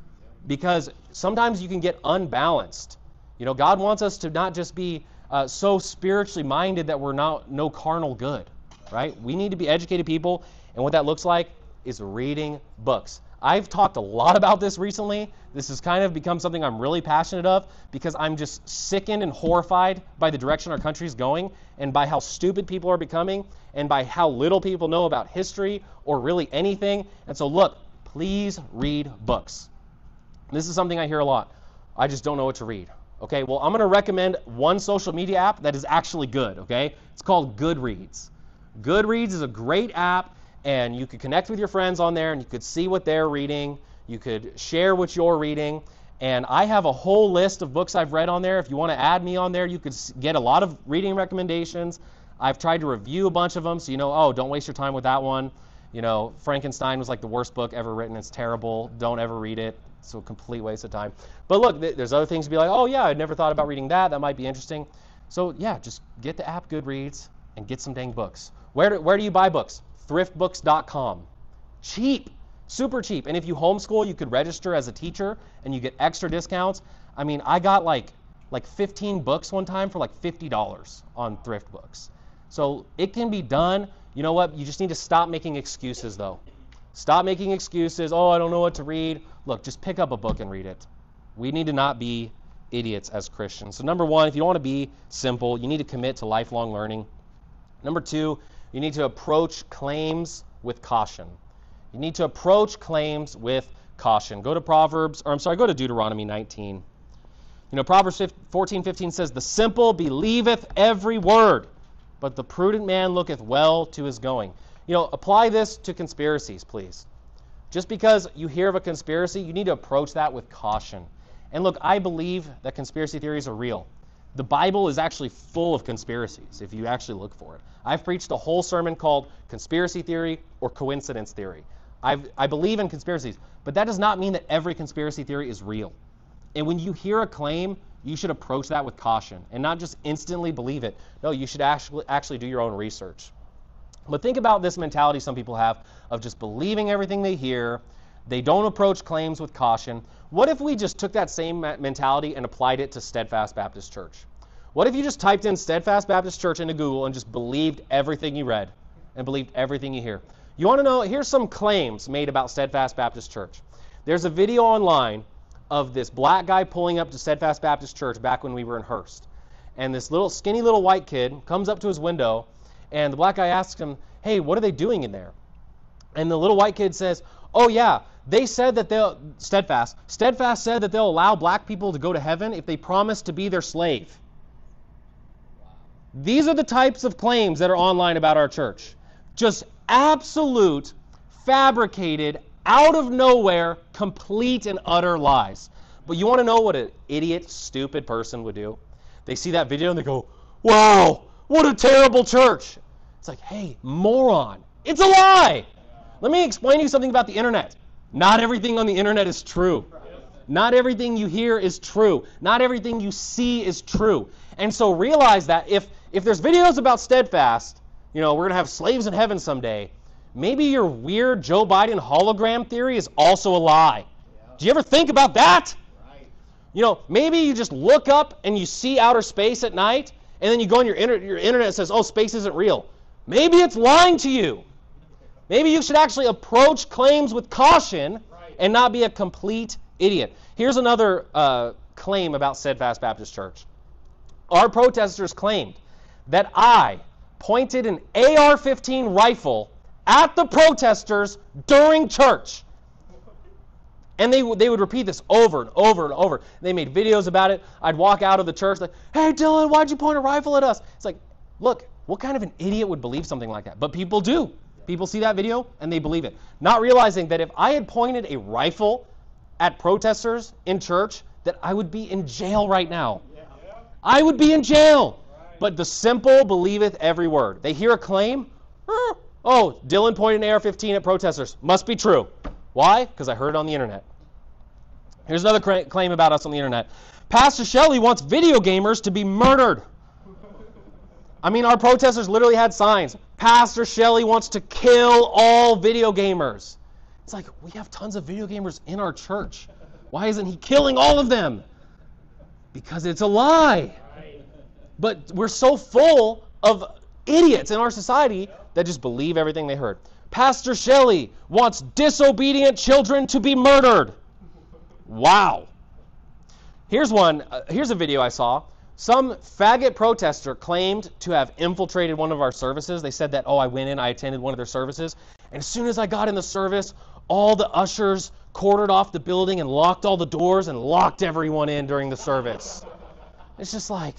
Because sometimes you can get unbalanced. You know, God wants us to not just be uh, so spiritually minded that we're not no carnal good, right? We need to be educated people, and what that looks like is reading books. I've talked a lot about this recently. This has kind of become something I'm really passionate of because I'm just sickened and horrified by the direction our country is going and by how stupid people are becoming and by how little people know about history or really anything. And so look, please read books. This is something I hear a lot. I just don't know what to read. Okay, well, I'm going to recommend one social media app that is actually good, okay? It's called Goodreads. Goodreads is a great app, and you could connect with your friends on there, and you could see what they're reading. You could share what you're reading. And I have a whole list of books I've read on there. If you want to add me on there, you could get a lot of reading recommendations. I've tried to review a bunch of them, so you know, oh, don't waste your time with that one. You know, Frankenstein was like the worst book ever written. It's terrible. Don't ever read it. It's a complete waste of time. But look, th- there's other things to be like, oh, yeah, I'd never thought about reading that. That might be interesting. So, yeah, just get the app Goodreads and get some dang books. Where do, where do you buy books? thrift books dot com. Cheap. Super cheap. And if you homeschool, you could register as a teacher and you get extra discounts. I mean, I got like like fifteen books one time for like fifty dollars on Thrift Books. So it can be done. You know what? You just need to stop making excuses, though. Stop making excuses. Oh, I don't know what to read. Look, just pick up a book and read it. We need to not be idiots as Christians. So number one, if you don't want to be simple, you need to commit to lifelong learning. Number two, you need to approach claims with caution. You need to approach claims with caution. Go to Proverbs, or I'm sorry, go to Deuteronomy nineteen. You know, Proverbs fourteen fifteen says, "The simple believeth every word, but the prudent man looketh well to his going." You know, apply this to conspiracies, please. Just because you hear of a conspiracy, you need to approach that with caution. And look, I believe that conspiracy theories are real. The Bible is actually full of conspiracies, if you actually look for it. I've preached a whole sermon called Conspiracy Theory or Coincidence Theory. I've, I believe in conspiracies, but that does not mean that every conspiracy theory is real. And when you hear a claim, you should approach that with caution and not just instantly believe it. No, you should actually, actually do your own research. But think about this mentality some people have of just believing everything they hear. They don't approach claims with caution. What if we just took that same mentality and applied it to Steadfast Baptist Church? What if you just typed in Steadfast Baptist Church into Google and just believed everything you read and believed everything you hear? You want to know? Here's some claims made about Steadfast Baptist Church. There's a video online of this black guy pulling up to Steadfast Baptist Church back when we were in Hearst. And this little skinny little white kid comes up to his window, and the black guy asks him, "Hey, what are they doing in there?" And the little white kid says, "Oh yeah, they said that they'll, Steadfast, Steadfast said that they'll allow black people to go to heaven if they promise to be their slave." These are the types of claims that are online about our church. Just absolute, fabricated, out of nowhere, complete and utter lies. But you want to know what an idiot, stupid person would do? They see that video and they go, wow, what a terrible church. It's like, hey, moron, it's a lie. Let me explain to you something about the internet. Not everything on the internet is true. Not everything you hear is true. Not everything you see is true. And so realize that if, if there's videos about Steadfast, you know, we're going to have slaves in heaven someday, maybe your weird Joe Biden hologram theory is also a lie. Do you ever think about that? You know, maybe you just look up and you see outer space at night, and then you go on your, inter- your internet and says, oh, space isn't real. Maybe it's lying to you. Maybe you should actually approach claims with caution and not be a complete idiot. Here's another uh, claim about Steadfast Baptist Church. Our protesters claimed that I pointed an A R fifteen rifle at the protesters during church. And they, they would repeat this over and over and over. They made videos about it. I'd walk out of the church like, hey, Dylan, why'd you point a rifle at us? It's like, look, what kind of an idiot would believe something like that? But people do. People see that video and they believe it. Not realizing that if I had pointed a rifle at protesters in church, that I would be in jail right now. I would be in jail. But the simple believeth every word. They hear a claim. Oh, Dylan pointed an A R fifteen at protesters. Must be true. Why? Because I heard it on the internet. Here's another cra- claim about us on the internet. Pastor Shelley wants video gamers to be murdered. I mean, our protesters literally had signs. Pastor Shelley wants to kill all video gamers. It's like, we have tons of video gamers in our church. Why isn't he killing all of them? Because it's a lie. But we're so full of idiots in our society that just believe everything they heard. Pastor Shelley wants disobedient children to be murdered. Wow. Here's one. Uh, here's a video I saw. Some faggot protester claimed to have infiltrated one of our services. They said that, oh, I went in, I attended one of their services, and as soon as I got in the service, all the ushers quartered off the building and locked all the doors and locked everyone in during the service. It's just like,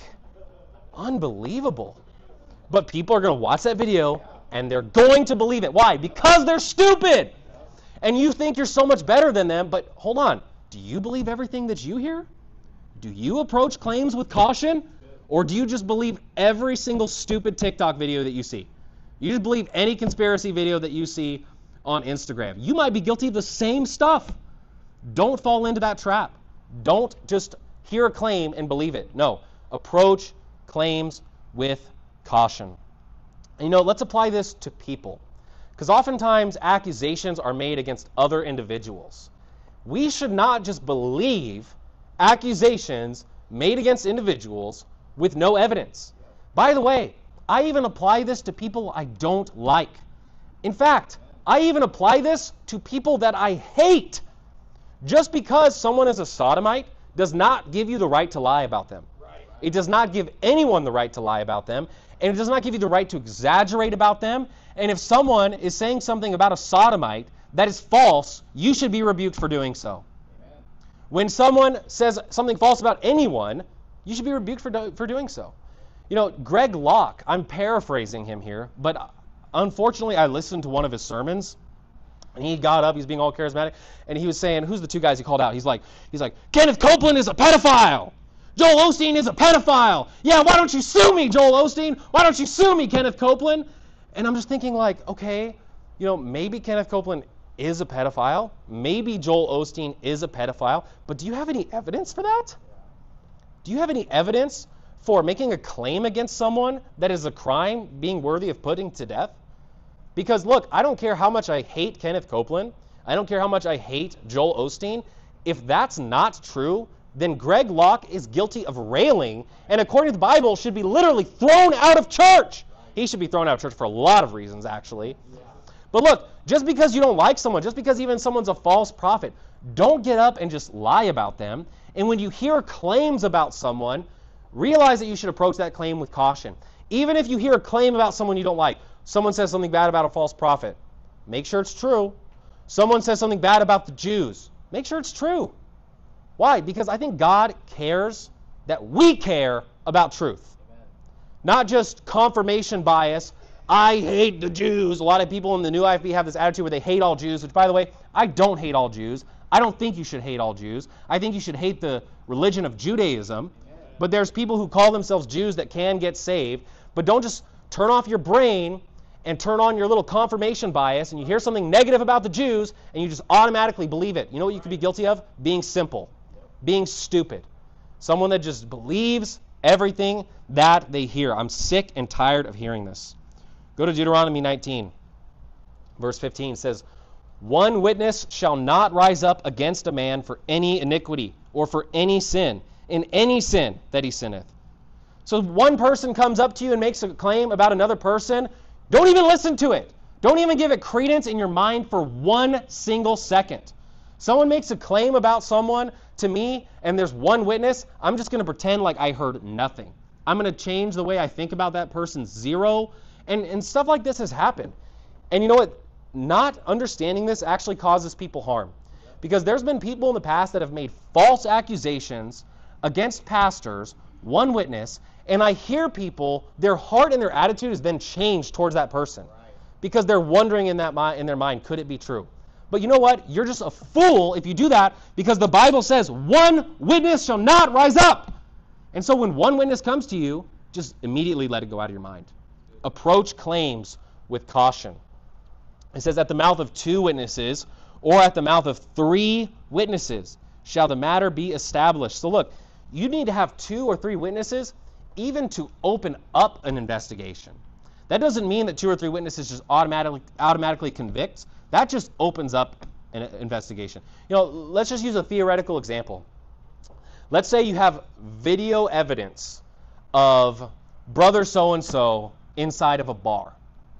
unbelievable. But people are going to watch that video, and they're going to believe it. Why? Because they're stupid. And you think you're so much better than them, but hold on. Do you believe everything that you hear? Do you approach claims with caution? Or do you just believe every single stupid TikTok video that you see? You just believe any conspiracy video that you see on Instagram. You might be guilty of the same stuff. Don't fall into that trap. Don't just hear a claim and believe it. No. Approach claims with caution. And you know, let's apply this to people. Because oftentimes accusations are made against other individuals. We should not just believe accusations made against individuals with no evidence. By the way, I even apply this to people I don't like. In fact, I even apply this to people that I hate. Just because someone is a sodomite does not give you the right to lie about them. It does not give anyone the right to lie about them, and it does not give you the right to exaggerate about them. And if someone is saying something about a sodomite that is false, you should be rebuked for doing so. Amen. When someone says something false about anyone, you should be rebuked for, do, for doing so. You know, Greg Locke, I'm paraphrasing him here, but unfortunately I listened to one of his sermons, and he got up, he's being all charismatic, and he was saying, who's the two guys he called out? He's like, he's like, Kenneth Copeland is a pedophile. Joel Osteen is a pedophile. Yeah, why don't you sue me, Joel Osteen? Why don't you sue me, Kenneth Copeland? And I'm just thinking like, okay, you know, maybe Kenneth Copeland is a pedophile. Maybe Joel Osteen is a pedophile. But do you have any evidence for that? Do you have any evidence for making a claim against someone that is a crime being worthy of putting to death? Because look, I don't care how much I hate Kenneth Copeland. I don't care how much I hate Joel Osteen. If that's not true, then Greg Locke is guilty of railing, and according to the Bible, should be literally thrown out of church. He should be thrown out of church for a lot of reasons, actually. But look, just because you don't like someone, just because even someone's a false prophet, don't get up and just lie about them. And when you hear claims about someone, realize that you should approach that claim with caution. Even if you hear a claim about someone you don't like, someone says something bad about a false prophet, make sure it's true. Someone says something bad about the Jews, make sure it's true. Why? Because I think God cares that we care about truth. Amen. Not just confirmation bias. I hate the Jews. A lot of people in the New I F B have this attitude where they hate all Jews, which, by the way, I don't hate all Jews. I don't think you should hate all Jews. I think you should hate the religion of Judaism. But there's people who call themselves Jews that can get saved. But don't just turn off your brain and turn on your little confirmation bias and you hear something negative about the Jews and you just automatically believe it. You know what you could be guilty of? Being simple. Being stupid. Someone that just believes everything that they hear. I'm sick and tired of hearing this. Go to Deuteronomy nineteen. Verse fifteen says, one witness shall not rise up against a man for any iniquity or for any sin, in any sin that he sinneth. So one person comes up to you and makes a claim about another person, don't even listen to it. Don't even give it credence in your mind for one single second. Someone makes a claim about someone to me and there's one witness, I'm just going to pretend like I heard nothing. I'm going to change the way I think about that person zero. And, and stuff like this has happened. And you know what? Not understanding this actually causes people harm. Because there's been people in the past that have made false accusations against pastors, one witness, and I hear people, their heart and their attitude has been changed towards that person. Because they're wondering in that mi- in their mind, could it be true? But you know what? You're just a fool if you do that, because the Bible says one witness shall not rise up. And so when one witness comes to you, just immediately let it go out of your mind. Approach claims with caution. It says, at the mouth of two witnesses or at the mouth of three witnesses shall the matter be established. So look, you need to have two or three witnesses even to open up an investigation. That doesn't mean that two or three witnesses just automatically automatically convict. That just opens up an investigation. You know, let's just use a theoretical example. Let's say you have video evidence of brother so-and-so inside of a bar.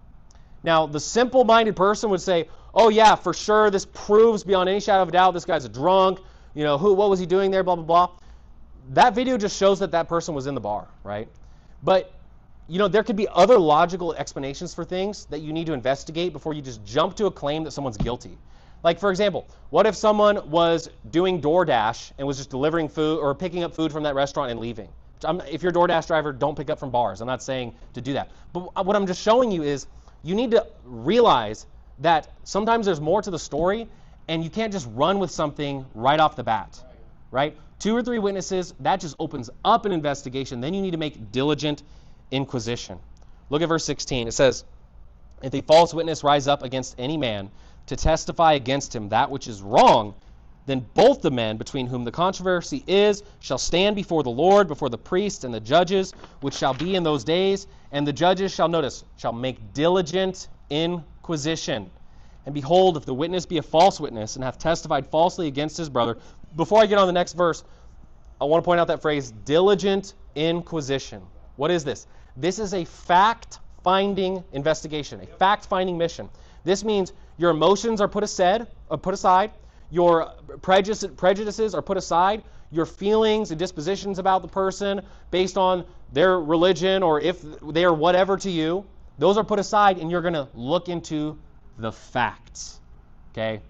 Now, the simple-minded person would say, oh yeah, for sure, this proves beyond any shadow of a doubt this guy's a drunk. You know, who, what was he doing there, blah, blah, blah. That video just shows that that person was in the bar, right? But, you know, there could be other logical explanations for things that you need to investigate before you just jump to a claim that someone's guilty. Like, for example, what if someone was doing DoorDash and was just delivering food or picking up food from that restaurant and leaving? I'm, if you're a DoorDash driver, don't pick up from bars. I'm not saying to do that. But what I'm just showing you is you need to realize that sometimes there's more to the story, and you can't just run with something right off the bat, right? Two or three witnesses, that just opens up an investigation. Then you need to make diligent inquisition. Look at verse sixteen. It says, if a false witness rise up against any man to testify against him that which is wrong, then both the men between whom the controversy is shall stand before the Lord, before the priests and the judges, which shall be in those days. And the judges shall, notice, shall make diligent inquisition. And behold, if the witness be a false witness and hath testified falsely against his brother. Before I get on the next verse, I want to point out that phrase, diligent inquisition. What is this? This is a fact-finding investigation, a fact-finding mission. This means your emotions are put aside, uh, put aside. Your prejudice, prejudices are put aside. Your feelings and dispositions about the person based on their religion or if they are whatever to you, those are put aside, and you're going to look into the facts. Okay?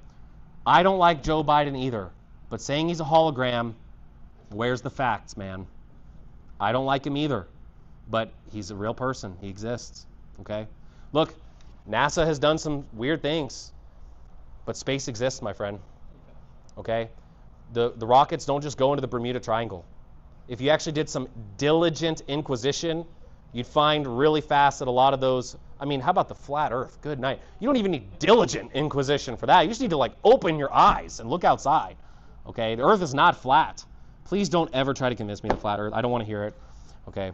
I don't like Joe Biden either, but saying he's a hologram, where's the facts, man? I don't like him either, but he's a real person. He exists. Okay? Look, NASA has done some weird things, but space exists, my friend. Okay? The, the rockets don't just go into the Bermuda Triangle. If you actually did some diligent inquisition, you'd find really fast that a lot of those, I mean, how about the flat earth? Good night. You don't even need diligent inquisition for that. You just need to, like, open your eyes and look outside. Okay? The earth is not flat. Please don't ever try to convince me of the flat earth. I don't want to hear it. Okay?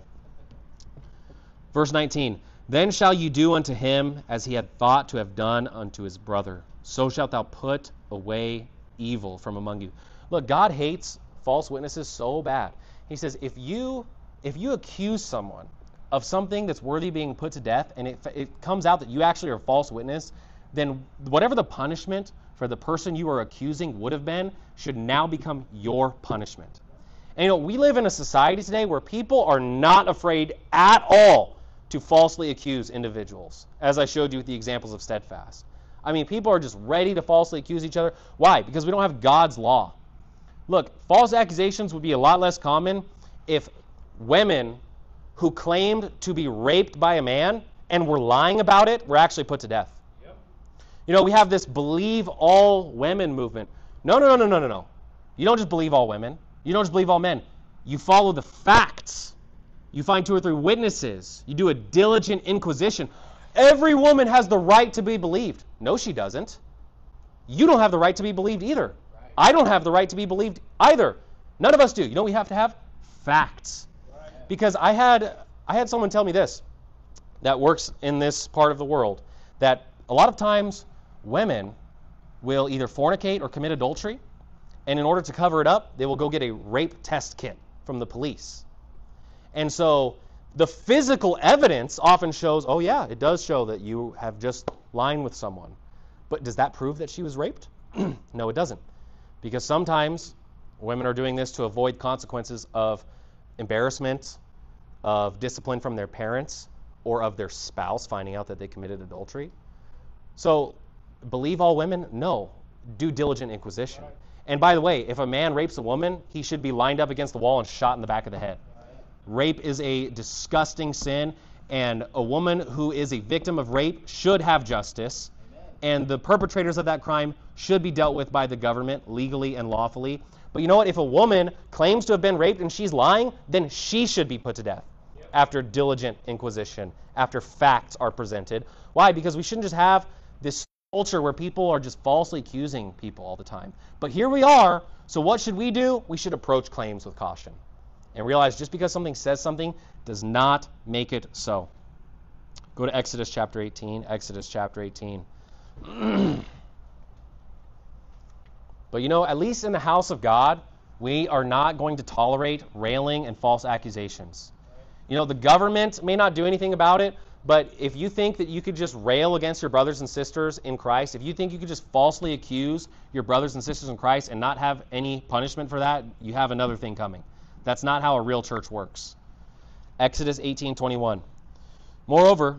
Verse nineteen, then shall you do unto him as he had thought to have done unto his brother. So shalt thou put away evil from among you. Look, God hates false witnesses so bad. He says, if you if you accuse someone of something that's worthy of being put to death, and it, it comes out that you actually are a false witness, then whatever the punishment for the person you are accusing would have been should now become your punishment. And you know, we live in a society today where people are not afraid at all to falsely accuse individuals, as I showed you with the examples of Steadfast. I mean, people are just ready to falsely accuse each other. Why? Because we don't have God's law. Look, false accusations would be a lot less common if women who claimed to be raped by a man and were lying about it were actually put to death. Yep. You know, we have this believe all women movement. No, no, no, no, no, no, no. You don't just believe all women. You don't just believe all men. You follow the facts. You find two or three witnesses. You do a diligent inquisition. Every woman has the right to be believed. No, she doesn't. You don't have the right to be believed either. Right. I don't have the right to be believed either. None of us do. You know what we have to have? Facts. Right. Because I had I had someone tell me this that works in this part of the world, that a lot of times women will either fornicate or commit adultery, and in order to cover it up, they will go get a rape test kit from the police. And so the physical evidence often shows, oh yeah, it does show that you have just lying with someone. But does that prove that she was raped? No, it doesn't. Because sometimes women are doing this to avoid consequences of embarrassment, of discipline from their parents, or of their spouse finding out that they committed adultery. So, believe all women? No. Do diligent inquisition. Right. And by the way, if a man rapes a woman, he should be lined up against the wall and shot in the back of the head. Right. Rape is a disgusting sin, and a woman who is a victim of rape should have justice. And the perpetrators of that crime should be dealt with by the government legally and lawfully. But you know what? If a woman claims to have been raped and she's lying, then she should be put to death yep. after diligent inquisition, after facts are presented. Why? Because we shouldn't just have this culture where people are just falsely accusing people all the time. But here we are. So what should we do? We should approach claims with caution and realize just because something says something does not make it so. Go to Exodus chapter eighteen. Exodus chapter eighteen. But you know, at least in the house of God, we are not going to tolerate railing and false accusations. You know, the government may not do anything about it, but if you think that you could just rail against your brothers and sisters in Christ, if you think you could just falsely accuse your brothers and sisters in Christ and not have any punishment for that, you have another thing coming. That's not how a real church works. Exodus eighteen twenty-one. Moreover,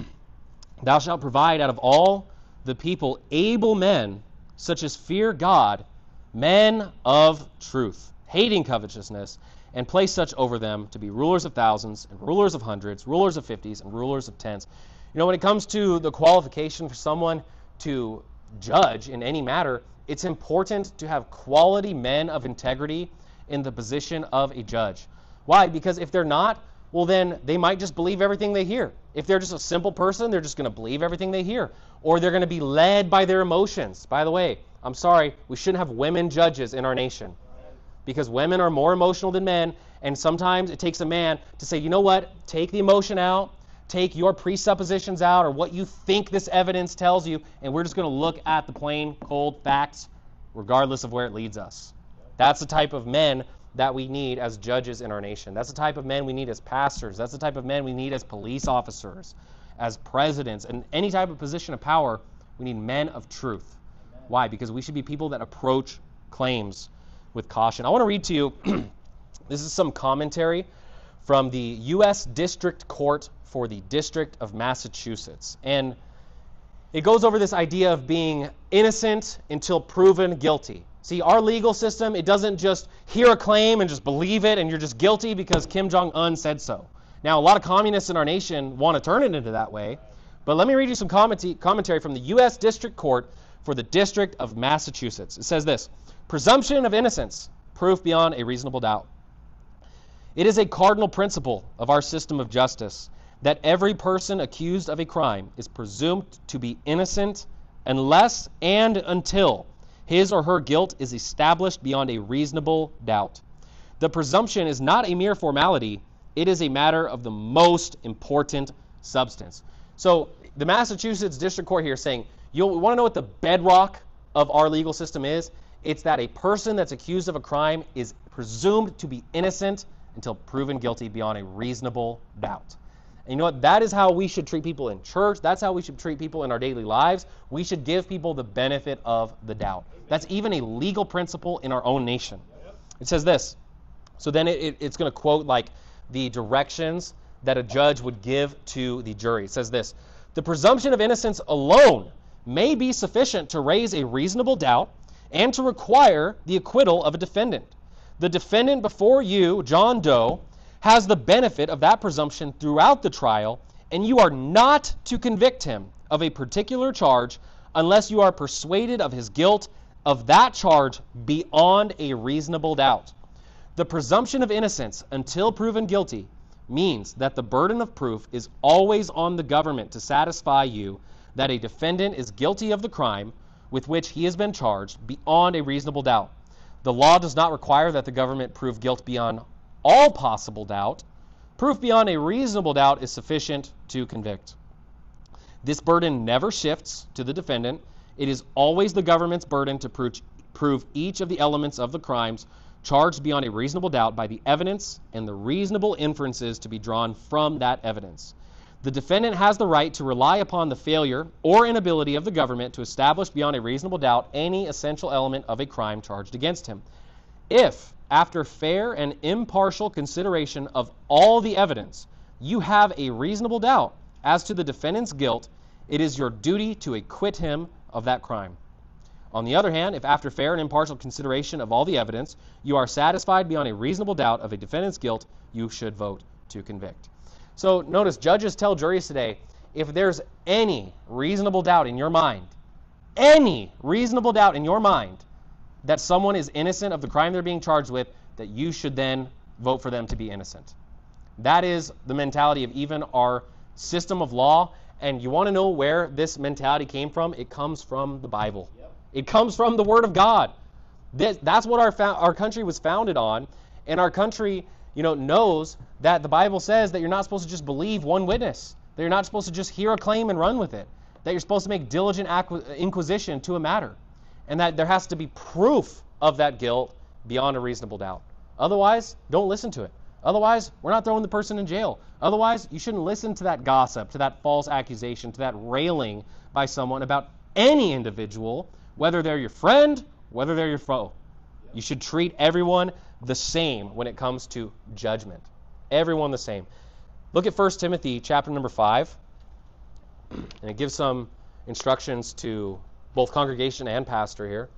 thou shalt provide out of all the people able men, such as fear God, men of truth, hating covetousness, and place such over them to be rulers of thousands, and rulers of hundreds, rulers of fifties, and rulers of tens. You know, when it comes to the qualification for someone to judge in any matter, it's important to have quality men of integrity in the position of a judge. Why? Because if they're not, well then they might just believe everything they hear. If they're just a simple person, they're just going to believe everything they hear. Or they're going to be led by their emotions. By the way, I'm sorry, we shouldn't have women judges in our nation. Because women are more emotional than men, and sometimes it takes a man to say, you know what, take the emotion out, take your presuppositions out, or what you think this evidence tells you, and we're just going to look at the plain, cold facts, regardless of where it leads us. That's the type of men that we need as judges in our nation. That's the type of men we need as pastors. That's the type of men we need as police officers, as presidents, and any type of position of power. We need men of truth. Amen. Why? Because we should be people that approach claims with caution. I want to read to you, this is some commentary from the U S District Court for the District of Massachusetts. And it goes over this idea of being innocent until proven guilty. See, our legal system, it doesn't just hear a claim and just believe it and you're just guilty because Kim Jong-un said so. Now, a lot of communists in our nation want to turn it into that way, but let me read you some commenta- commentary from the U S District Court for the District of Massachusetts. It says this: presumption of innocence, proof beyond a reasonable doubt. It is a cardinal principle of our system of justice that every person accused of a crime is presumed to be innocent unless and until his or her guilt is established beyond a reasonable doubt. The presumption is not a mere formality. It is a matter of the most important substance. So the Massachusetts District Court here is saying, you want to know what the bedrock of our legal system is? It's that a person that's accused of a crime is presumed to be innocent until proven guilty beyond a reasonable doubt. And you know what? That is how we should treat people in church. That's how we should treat people in our daily lives. We should give people the benefit of the doubt. That's even a legal principle in our own nation. It says this. So then it, it, it's going to quote like the directions that a judge would give to the jury. It says this: the presumption of innocence alone may be sufficient to raise a reasonable doubt and to require the acquittal of a defendant. The defendant before you, John Doe, has the benefit of that presumption throughout the trial, and you are not to convict him of a particular charge unless you are persuaded of his guilt of that charge beyond a reasonable doubt. The presumption of innocence until proven guilty means that the burden of proof is always on the government to satisfy you that a defendant is guilty of the crime with which he has been charged beyond a reasonable doubt. The law does not require that the government prove guilt beyond all possible doubt. Proof beyond a reasonable doubt is sufficient to convict. This burden never shifts to the defendant. It is always the government's burden to prove, prove each of the elements of the crimes charged beyond a reasonable doubt by the evidence and the reasonable inferences to be drawn from that evidence. The defendant has the right to rely upon the failure or inability of the government to establish beyond a reasonable doubt any essential element of a crime charged against him. If, after fair and impartial consideration of all the evidence, you have a reasonable doubt as to the defendant's guilt, it is your duty to acquit him of that crime. On the other hand, if after fair and impartial consideration of all the evidence, you are satisfied beyond a reasonable doubt of a defendant's guilt, you should vote to convict. So notice, judges tell juries today, if there's any reasonable doubt in your mind, any reasonable doubt in your mind that someone is innocent of the crime they're being charged with, that you should then vote for them to be innocent. That is the mentality of even our system of law. And you want to know where this mentality came from? It comes from the Bible. Yep. It comes from the Word of God. This, that's what our fa- our country was founded on. And our country, you know, knows that the Bible says that you're not supposed to just believe one witness. That you're not supposed to just hear a claim and run with it. That you're supposed to make diligent acqu- inquisition to a matter. And that there has to be proof of that guilt beyond a reasonable doubt. Otherwise, don't listen to it. Otherwise, we're not throwing the person in jail. Otherwise, you shouldn't listen to that gossip, to that false accusation, to that railing by someone about any individual, whether they're your friend, whether they're your foe. You should treat everyone the same when it comes to judgment. Everyone the same. Look at First Timothy chapter number five, and it gives some instructions to both congregation and pastor here.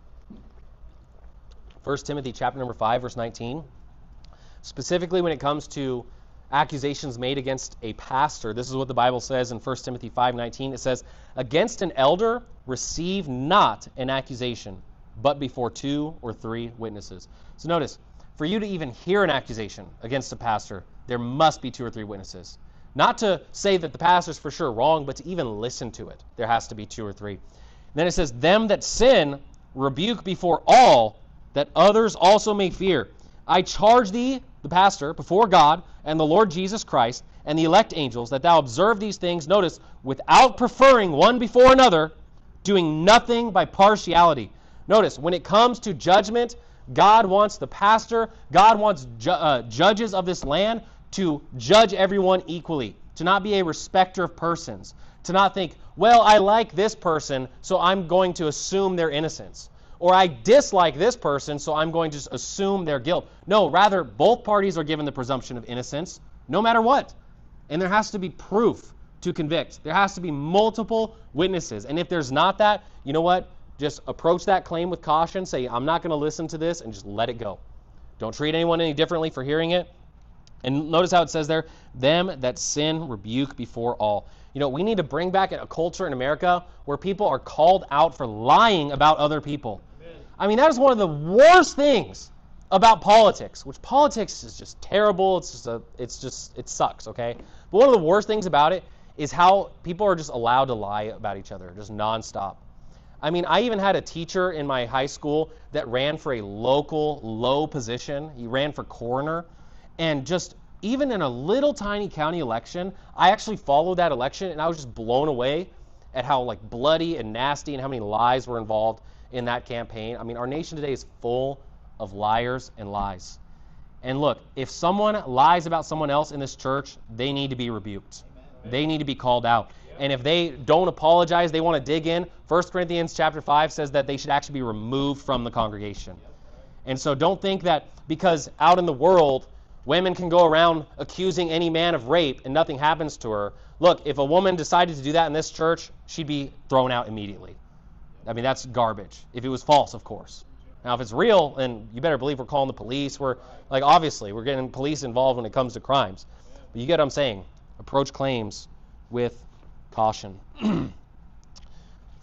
First Timothy chapter number five, verse nineteen. Specifically when it comes to accusations made against a pastor, this is what the Bible says in First Timothy five nineteen. It says, "Against an elder receive not an accusation, but before two or three witnesses." So notice, for you to even hear an accusation against a pastor, there must be two or three witnesses. Not to say that the pastor's for sure wrong, but to even listen to it, there has to be two or three. Then it says, "Them that sin rebuke before all, that others also may fear. I charge thee, the pastor, before God and the Lord Jesus Christ and the elect angels, that thou observe these things," notice, "without preferring one before another, doing nothing by partiality." Notice, when it comes to judgment, God wants the pastor, God wants ju- uh, judges of this land to judge everyone equally, to not be a respecter of persons, to not think, well, I like this person, so I'm going to assume their innocence. Or I dislike this person, so I'm going to just assume their guilt. No, rather, both parties are given the presumption of innocence, no matter what. And there has to be proof to convict. There has to be multiple witnesses. And if there's not that, you know what? Just approach that claim with caution. Say, I'm not going to listen to this, and just let it go. Don't treat anyone any differently for hearing it. And notice how it says there, "Them that sin rebuke before all." You know, we need to bring back a culture in America where people are called out for lying about other people. I mean, that is one of the worst things about politics, which politics is just terrible. It's just, a, it's just, it sucks, okay? But one of the worst things about it is how people are just allowed to lie about each other, just nonstop. I mean, I even had a teacher in my high school that ran for a local low position. He ran for coroner. And just even in a little tiny county election, I actually followed that election, and I was just blown away at how like bloody and nasty and how many lies were involved in that campaign. I mean, our nation today is full of liars and lies. And look, if someone lies about someone else in this church, they need to be rebuked. Amen. They need to be called out. And if they don't apologize, they want to dig in, First Corinthians chapter five says that they should actually be removed from the congregation. And so don't think that because out in the world, women can go around accusing any man of rape and nothing happens to her. Look, if a woman decided to do that in this church, she'd be thrown out immediately. I mean, that's garbage. If it was false, of course. Now, if it's real, then you better believe we're calling the police. We're, like, obviously, we're getting police involved when it comes to crimes. But you get what I'm saying. Approach claims with caution.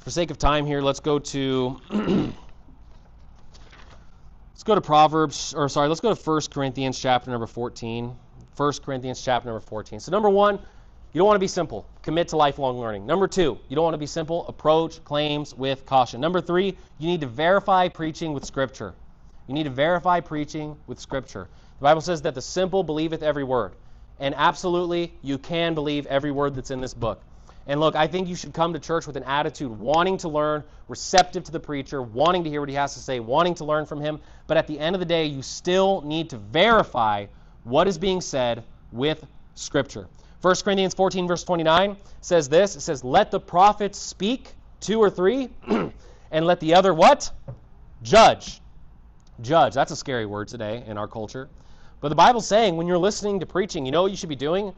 for sake of time here, let's go to let's go to Proverbs, or sorry, let's go to First Corinthians chapter number fourteen. First Corinthians chapter number fourteen. So number one, you don't want to be simple. Commit to lifelong learning. Number two, you don't want to be simple. Approach claims with caution. Number three, you need to verify preaching with Scripture. You need to verify preaching with Scripture. The Bible says that the simple believeth every word. And absolutely, you can believe every word that's in this book. And look, I think you should come to church with an attitude wanting to learn, receptive to the preacher, wanting to hear what he has to say, wanting to learn from him. But at the end of the day, you still need to verify what is being said with Scripture. First Corinthians fourteen, verse twenty-nine says this. It says, let the prophets speak, two or three, and let the other what? Judge. Judge. That's a scary word today in our culture. But the Bible's saying when you're listening to preaching, you know what you should be doing?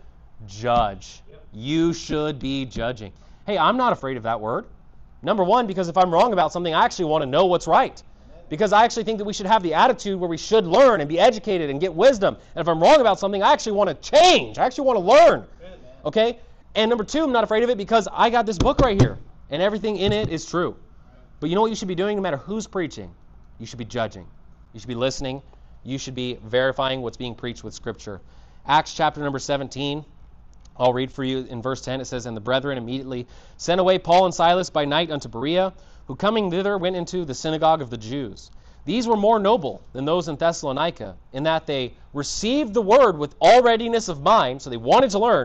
Judge. Yep. You should be judging. Hey, I'm not afraid of that word. Number one, because if I'm wrong about something, I actually want to know what's right. Because I actually think that we should have the attitude where we should learn and be educated and get wisdom. And if I'm wrong about something, I actually want to change. I actually want to learn. Okay? And number two, I'm not afraid of it because I got this book right here. And everything in it is true. But you know what you should be doing no matter who's preaching? You should be judging. You should be listening. You should be verifying what's being preached with Scripture. Acts chapter number seventeen, I'll read for you in verse ten. It says, and the brethren immediately sent away Paul and Silas by night unto Berea, who coming thither went into the synagogue of the Jews. These were more noble than those in Thessalonica, in that they received the word with all readiness of mind, so they wanted to learn,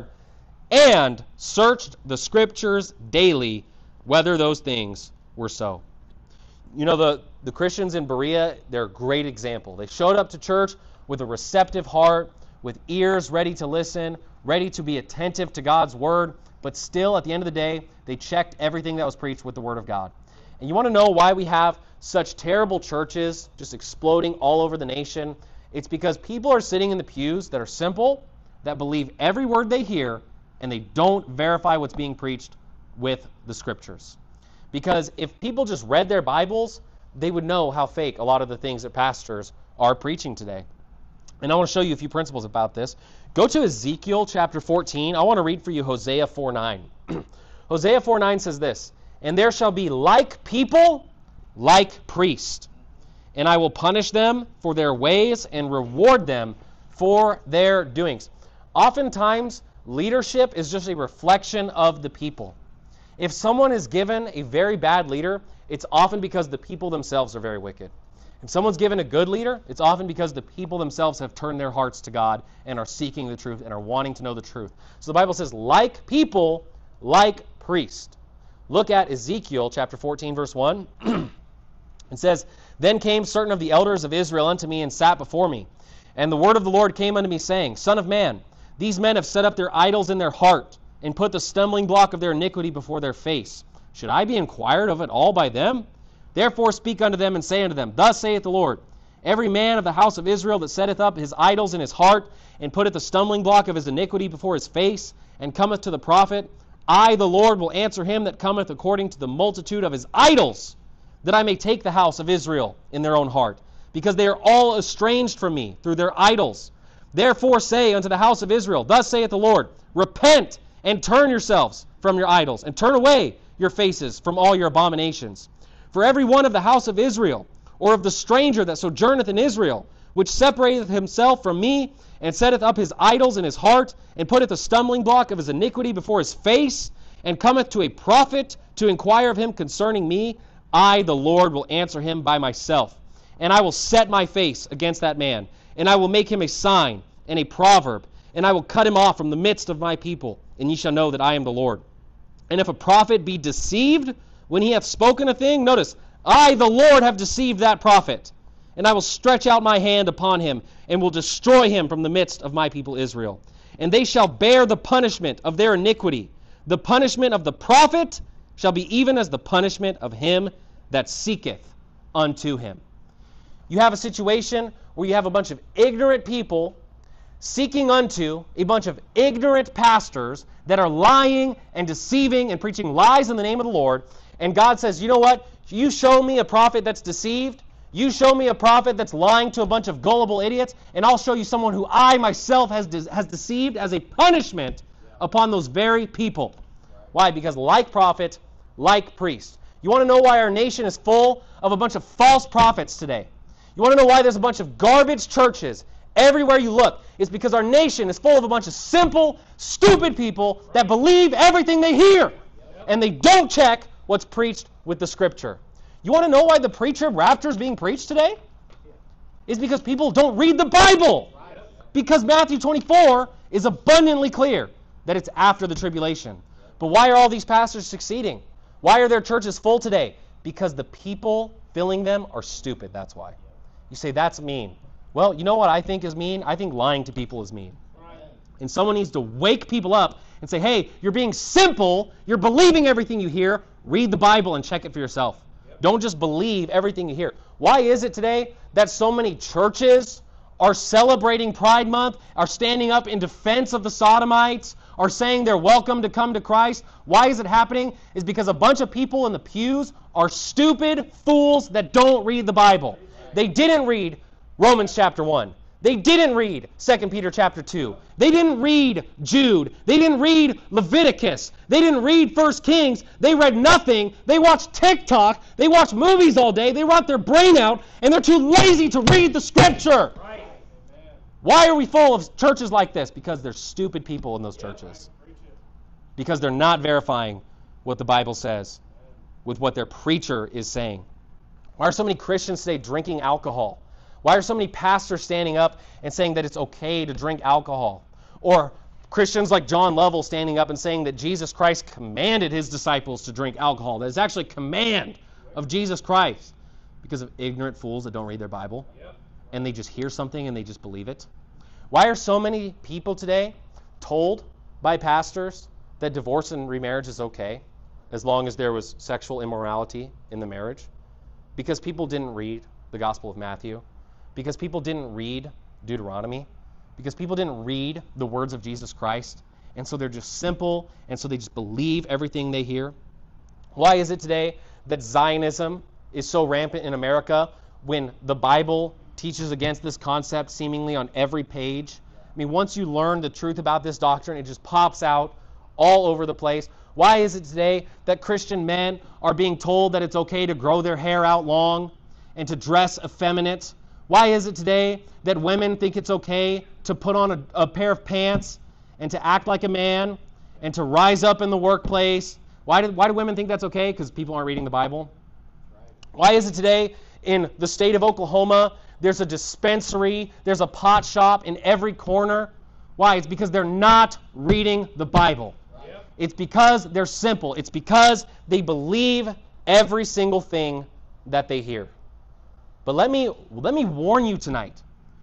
and searched the Scriptures daily, whether those things were so. You know, the, the Christians in Berea, they're a great example. They showed up to church with a receptive heart, with ears ready to listen, ready to be attentive to God's word, but still, at the end of the day, they checked everything that was preached with the word of God. And you want to know why we have such terrible churches just exploding all over the nation? It's because people are sitting in the pews that are simple, that believe every word they hear, and they don't verify what's being preached with the Scriptures. Because if people just read their Bibles, they would know how fake a lot of the things that pastors are preaching today. And I want to show you a few principles about this. Go to Ezekiel chapter fourteen. I want to read for you Hosea four nine. Hosea four nine says this, and there shall be like people, like priest, and I will punish them for their ways and reward them for their doings. Oftentimes, leadership is just a reflection of the people. If someone is given a very bad leader, it's often because the people themselves are very wicked. If someone's given a good leader, it's often because the people themselves have turned their hearts to God and are seeking the truth and are wanting to know the truth. So the Bible says, like people, like priest. Look at Ezekiel chapter fourteen, verse one. It says, then came certain of the elders of Israel unto me and sat before me. And the word of the Lord came unto me, saying, Son of man, these men have set up their idols in their heart, and put the stumbling block of their iniquity before their face. Should I be inquired of it all by them? Therefore speak unto them, and say unto them, Thus saith the Lord, every man of the house of Israel that setteth up his idols in his heart, and putteth the stumbling block of his iniquity before his face, and cometh to the prophet, I, the Lord, will answer him that cometh according to the multitude of his idols, that I may take the house of Israel in their own heart, because they are all estranged from me through their idols. Therefore say unto the house of Israel, Thus saith the Lord, Repent, and turn yourselves from your idols, and turn away your faces from all your abominations. For every one of the house of Israel, or of the stranger that sojourneth in Israel, which separateth himself from me, and setteth up his idols in his heart, and putteth a stumbling block of his iniquity before his face, and cometh to a prophet to inquire of him concerning me, I, the Lord, will answer him by myself. And I will set my face against that man, and I will make him a sign and a proverb, and I will cut him off from the midst of my people, and ye shall know that I am the Lord. And if a prophet be deceived when he hath spoken a thing, notice, I, the Lord, have deceived that prophet, and I will stretch out my hand upon him, and will destroy him from the midst of my people Israel. And they shall bear the punishment of their iniquity. The punishment of the prophet shall be even as the punishment of him that seeketh unto him. You have a situation where you have a bunch of ignorant people seeking unto a bunch of ignorant pastors that are lying and deceiving and preaching lies in the name of the Lord. And God says, you know what? You show me a prophet that's deceived. You show me a prophet that's lying to a bunch of gullible idiots, and I'll show you someone who I myself has, de- has deceived as a punishment upon those very people. Why? Because like prophet, like priest. You want to know why our nation is full of a bunch of false prophets today? You want to know why there's a bunch of garbage churches everywhere you look? It's because our nation is full of a bunch of simple, stupid people that believe everything they hear, and they don't check what's preached with the Scripture. You want to know why the pre-trib rapture is being preached today? It's because people don't read the Bible. Because Matthew twenty-four is abundantly clear that it's after the tribulation. But why are all these pastors succeeding? Why are their churches full today? Because the people filling them are stupid, that's why. You say, that's mean. Well, you know what I think is mean? I think lying to people is mean. And someone needs to wake people up and say, hey, you're being simple, you're believing everything you hear, read the Bible and check it for yourself. Yep. Don't just believe everything you hear. Why is it today that so many churches are celebrating Pride Month, are standing up in defense of the sodomites, are saying they're welcome to come to Christ? Why is it happening? It's because a bunch of people in the pews are stupid fools that don't read the Bible. They didn't read Romans chapter one. They didn't read Second Peter chapter two. They didn't read Jude. They didn't read Leviticus. They didn't read First Kings. They read nothing. They watched TikTok. They watched movies all day. They rot their brain out, and they're too lazy to read the Scripture. Right. Why are we full of churches like this? Because there's stupid people in those churches. Because they're not verifying what the Bible says with what their preacher is saying. Why are so many Christians today drinking alcohol? Why are so many pastors standing up and saying that it's okay to drink alcohol? Or Christians like John Lovell standing up and saying that Jesus Christ commanded his disciples to drink alcohol. That is actually a command of Jesus Christ, because of ignorant fools that don't read their Bible. And they just hear something and they just believe it. Why are so many people today told by pastors that divorce and remarriage is okay as long as there was sexual immorality in the marriage? Because people didn't read the Gospel of Matthew. Because people didn't read Deuteronomy. Because people didn't read the words of Jesus Christ. And so they're just simple, and so they just believe everything they hear. Why is it today that Zionism is so rampant in America when the Bible teaches against this concept seemingly on every page? I mean, once you learn the truth about this doctrine, it just pops out all over the place. Why is it today that Christian men are being told that it's okay to grow their hair out long and to dress effeminate? Why is it today that women think it's okay to put on a, a pair of pants and to act like a man and to rise up in the workplace? Why do, why do women think that's okay? Because people aren't reading the Bible. Why is it today in the state of Oklahoma there's a dispensary, there's a pot shop in every corner? Why? It's because they're not reading the Bible. Yep. It's because they're simple. It's because they believe every single thing that they hear. But let me let me warn you tonight.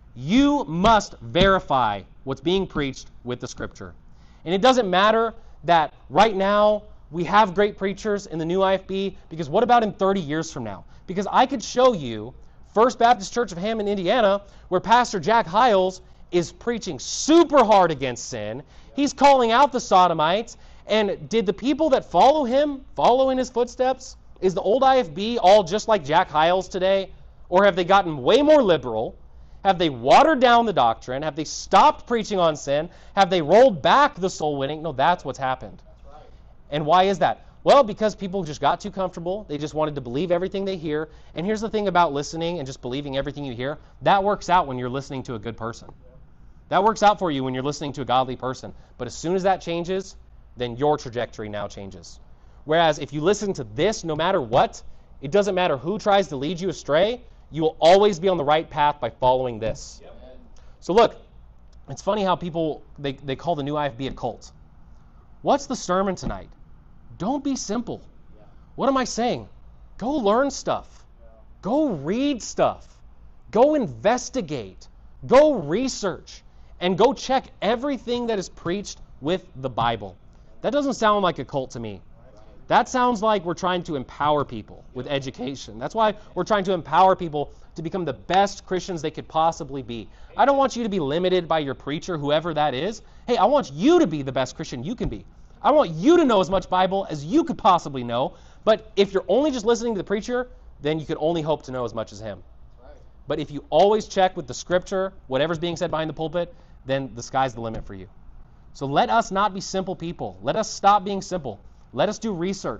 You must verify what's being preached with the Scripture. And it doesn't matter that right now we have great preachers in the new I F B, because what about in thirty years from now? Because I could show you First Baptist Church of Hammond, Indiana, where Pastor Jack Hiles is preaching super hard against sin. He's calling out the sodomites. And did the people that follow him follow in his footsteps? Is the old I F B all just like Jack Hiles today? Or have they gotten way more liberal? Have they watered down the doctrine? Have they stopped preaching on sin? Have they rolled back the soul winning? No, that's what's happened. That's right. And why is that? Well, because people just got too comfortable. They just wanted to believe everything they hear. And here's the thing about listening and just believing everything you hear. That works out when you're listening to a good person. That works out for you when you're listening to a godly person. But as soon as that changes, then your trajectory now changes. Whereas if you listen to this, no matter what, it doesn't matter who tries to lead you astray, you will always be on the right path by following this. Yep. So look, it's funny how people, they, they call the new I F B a cult. What's the sermon tonight? Don't be simple. Yeah. What am I saying? Go learn stuff. Yeah. Go read stuff. Go investigate. Go research. And go check everything that is preached with the Bible. That doesn't sound like a cult to me. That sounds like we're trying to empower people with education. That's why we're trying to empower people to become the best Christians they could possibly be. I don't want you to be limited by your preacher, whoever that is. Hey, I want you to be the best Christian you can be. I want you to know as much Bible as you could possibly know. But if you're only just listening to the preacher, then you could only hope to know as much as him. But if you always check with the Scripture, whatever's being said behind the pulpit, then the sky's the limit for you. So let us not be simple people. Let us stop being simple. Let us do research.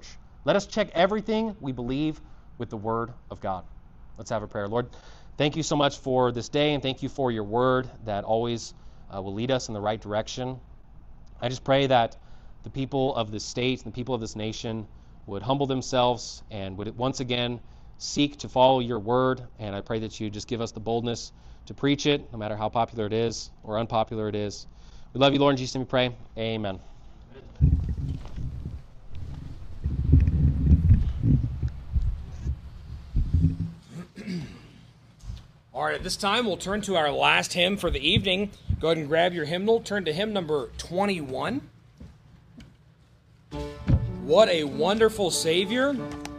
Let us check everything we believe with the Word of God. Let's have a prayer. Lord, thank you so much for this day, and thank you for your Word that always uh, will lead us in the right direction. I just pray that the people of this state and the people of this nation would humble themselves and would once again seek to follow your Word, and I pray that you just give us the boldness to preach it, no matter how popular it is or unpopular it is. We love you, Lord. In Jesus' name we pray. Amen. All right, at this time, we'll turn to our last hymn for the evening. Go ahead and grab your hymnal. Turn to hymn number twenty-one. What a Wonderful Savior.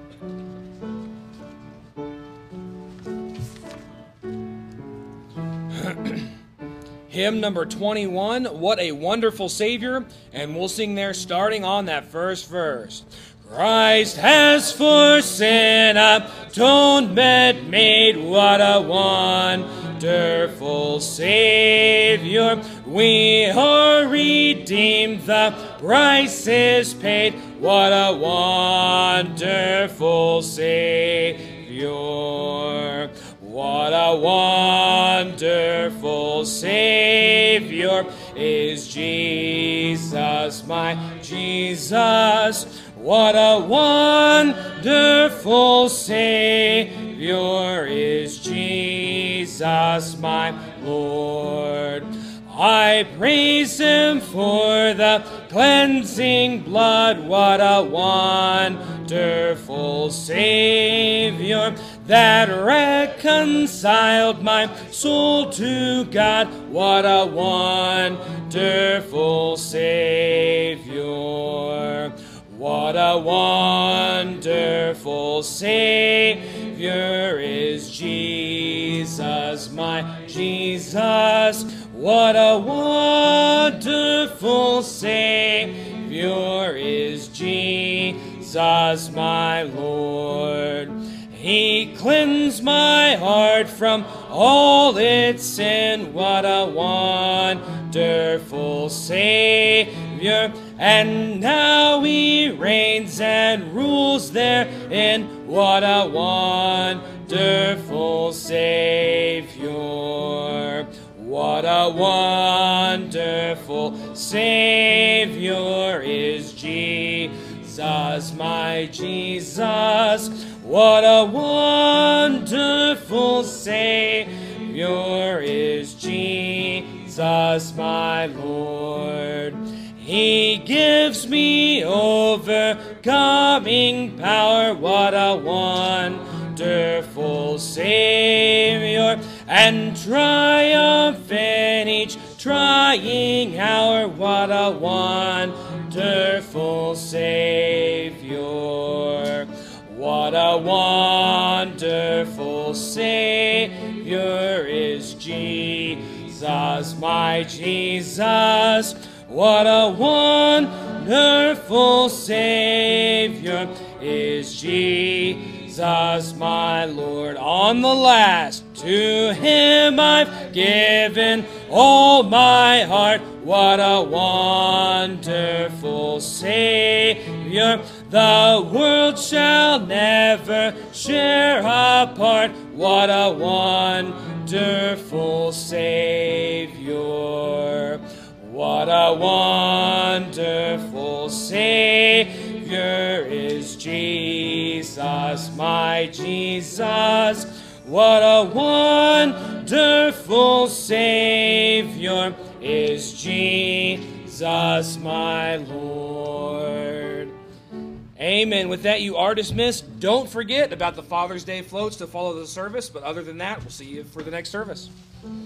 Hymn number twenty-one, What a Wonderful Savior. And we'll sing there starting on that first verse. Christ has for sin atonement made, what a wonderful Savior. We are redeemed, the price is paid, what a wonderful Savior. What a wonderful Savior is Jesus, my Jesus. What a wonderful Savior is Jesus, my Lord. I praise him for the cleansing blood. What a wonderful Savior that reconciled my soul to God. What a wonderful Savior. What a wonderful Savior is Jesus, my Jesus. What a wonderful Savior is Jesus, my Lord. He cleansed my heart from all its sin. What a wonderful Savior. And now he reigns and rules therein. What a wonderful Savior. What a wonderful Savior is Jesus, my Jesus. What a wonderful Savior is Jesus, my Lord. He gives me overcoming power. What a wonderful Savior. And triumph in each trying hour. What a wonderful Savior. What a wonderful Savior is Jesus, my Jesus. What a wonderful Savior is Jesus, my Lord. On the last, to him I've given all my heart. What a wonderful Savior. The world shall never share apart. What a wonderful Savior. What a wonderful Savior is Jesus, my Jesus. What a wonderful Savior is Jesus, my Lord. Amen. With that, you are dismissed. Don't forget about the Father's Day floats to follow the service. But other than that, we'll see you for the next service.